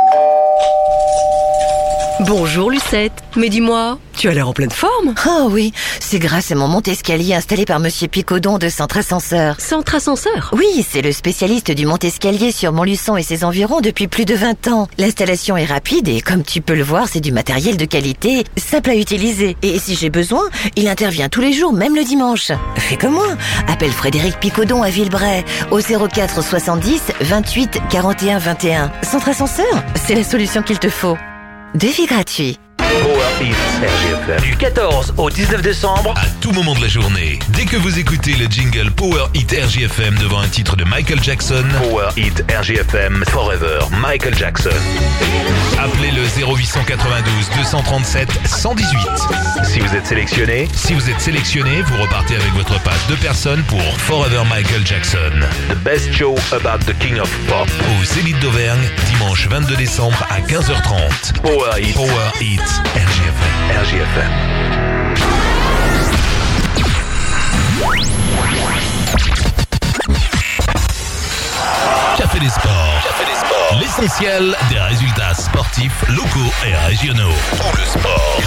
Bonjour Lucette, mais dis-moi, tu as l'air en pleine forme. Oh oui, c'est grâce à mon monte-escalier installé par Monsieur Picodon de Centre Ascenseur. Centre Ascenseur? Oui, c'est le spécialiste du monte-escalier sur Montluçon et ses environs depuis plus de vingt ans. L'installation est rapide et comme tu peux le voir, c'est du matériel de qualité, simple à utiliser. Et si j'ai besoin, il intervient tous les jours, même le dimanche. Fais comme moi, appelle Frédéric Picodon à Villebray au zéro quatre soixante-dix vingt-huit quarante et un vingt et un. Centre Ascenseur, c'est la solution qu'il te faut. Devis gratuit. Power Hit R J F M. Du quatorze au dix-neuf décembre. À tout moment de la journée, dès que vous écoutez le jingle Power Hit R J F M devant un titre de Michael Jackson, Power Hit R J F M Forever Michael Jackson. Appelez le zéro huit cent quatre-vingt-douze deux cent trente-sept cent dix-huit. Si vous êtes sélectionné, si vous êtes sélectionné, vous repartez avec votre passe de personnes pour Forever Michael Jackson. The best show about the King of Pop. Au Zénith d'Auvergne, dimanche vingt-deux décembre à quinze heures trente. Power Hit. Power Hit. R J F M. R J F M. Café des sports. Café des sports. L'essentiel des résultats sportifs locaux et régionaux. Tout le sport.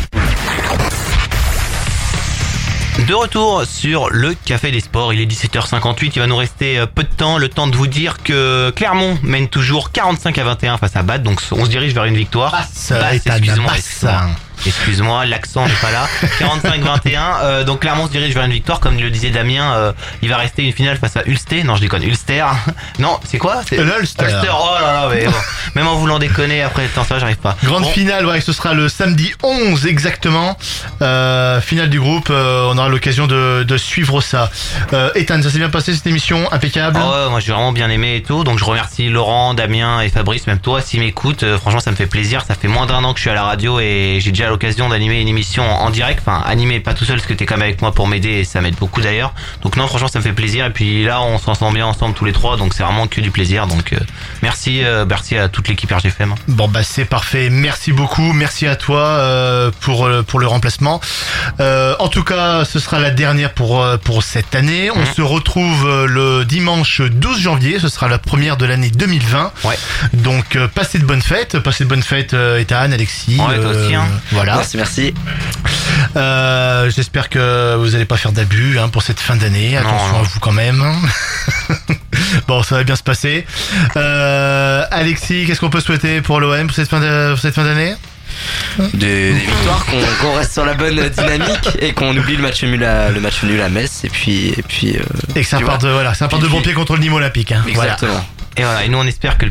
De retour sur le Café des Sports, il est dix-sept heures cinquante-huit, il va nous rester peu de temps, le temps de vous dire que Clermont mène toujours quarante-cinq à vingt et un face à Bade, donc on se dirige vers une victoire. Basse, excuse-moi, excuse-moi. Excuse-moi, l'accent n'est pas là. quarante-cinq vingt et un, euh, donc Clermont se dirige vers une victoire, comme le disait Damien, euh, il va rester une finale face à Ulster. Non, je déconne, Ulster. Non, c'est quoi? C'est l'Ulster. Ulster, oh là là, mais bon. Même en voulant déconner, après le temps, ça, j'arrive pas. Grande bon. finale, ouais, ce sera le samedi onze exactement. Euh, finale du groupe, euh, on aura l'occasion de, de suivre ça. Euh, Ethan, ça s'est bien passé cette émission, impeccable. Oh ouais, moi j'ai vraiment bien aimé et tout, donc je remercie Laurent, Damien et Fabrice, même toi, s'ils m'écoutent. Euh, franchement, ça me fait plaisir. Ça fait moins d'un an que je suis à la radio et j'ai déjà l'occasion d'animer une émission en direct, enfin animer pas tout seul parce que t'es quand même avec moi pour m'aider et ça m'aide beaucoup d'ailleurs. Donc non, franchement ça me fait plaisir et puis là on s'en sent bien ensemble tous les trois, donc c'est vraiment que du plaisir. Donc euh, merci, euh, merci à toute l'équipe R G F M. Bon bah c'est parfait, merci beaucoup, merci à toi euh, pour pour le remplacement. Euh, en tout cas, ce sera la dernière pour pour cette année. On mmh. se retrouve le dimanche douze janvier, ce sera la première de l'année deux mille vingt. Ouais. Donc euh, passez de bonnes fêtes, passez de bonnes fêtes euh, Ethan, Alexis. Ouais, toi aussi, hein. Voilà. Merci, merci. Euh, j'espère que vous n'allez pas faire d'abus hein, pour cette fin d'année. Attention non, non. à vous quand même. Bon, ça va bien se passer. Euh, Alexis, qu'est-ce qu'on peut souhaiter pour l'O M pour cette fin de, pour cette fin d'année? Des, des victoires, qu'on qu'on reste sur la bonne dynamique et qu'on oublie le match nul à le match nul à Metz et puis et puis euh, et que ça part de voilà, ça part de bon pied contre le Nîmes Olympique. Hein. Exactement. Voilà. Et voilà, et nous on espère que le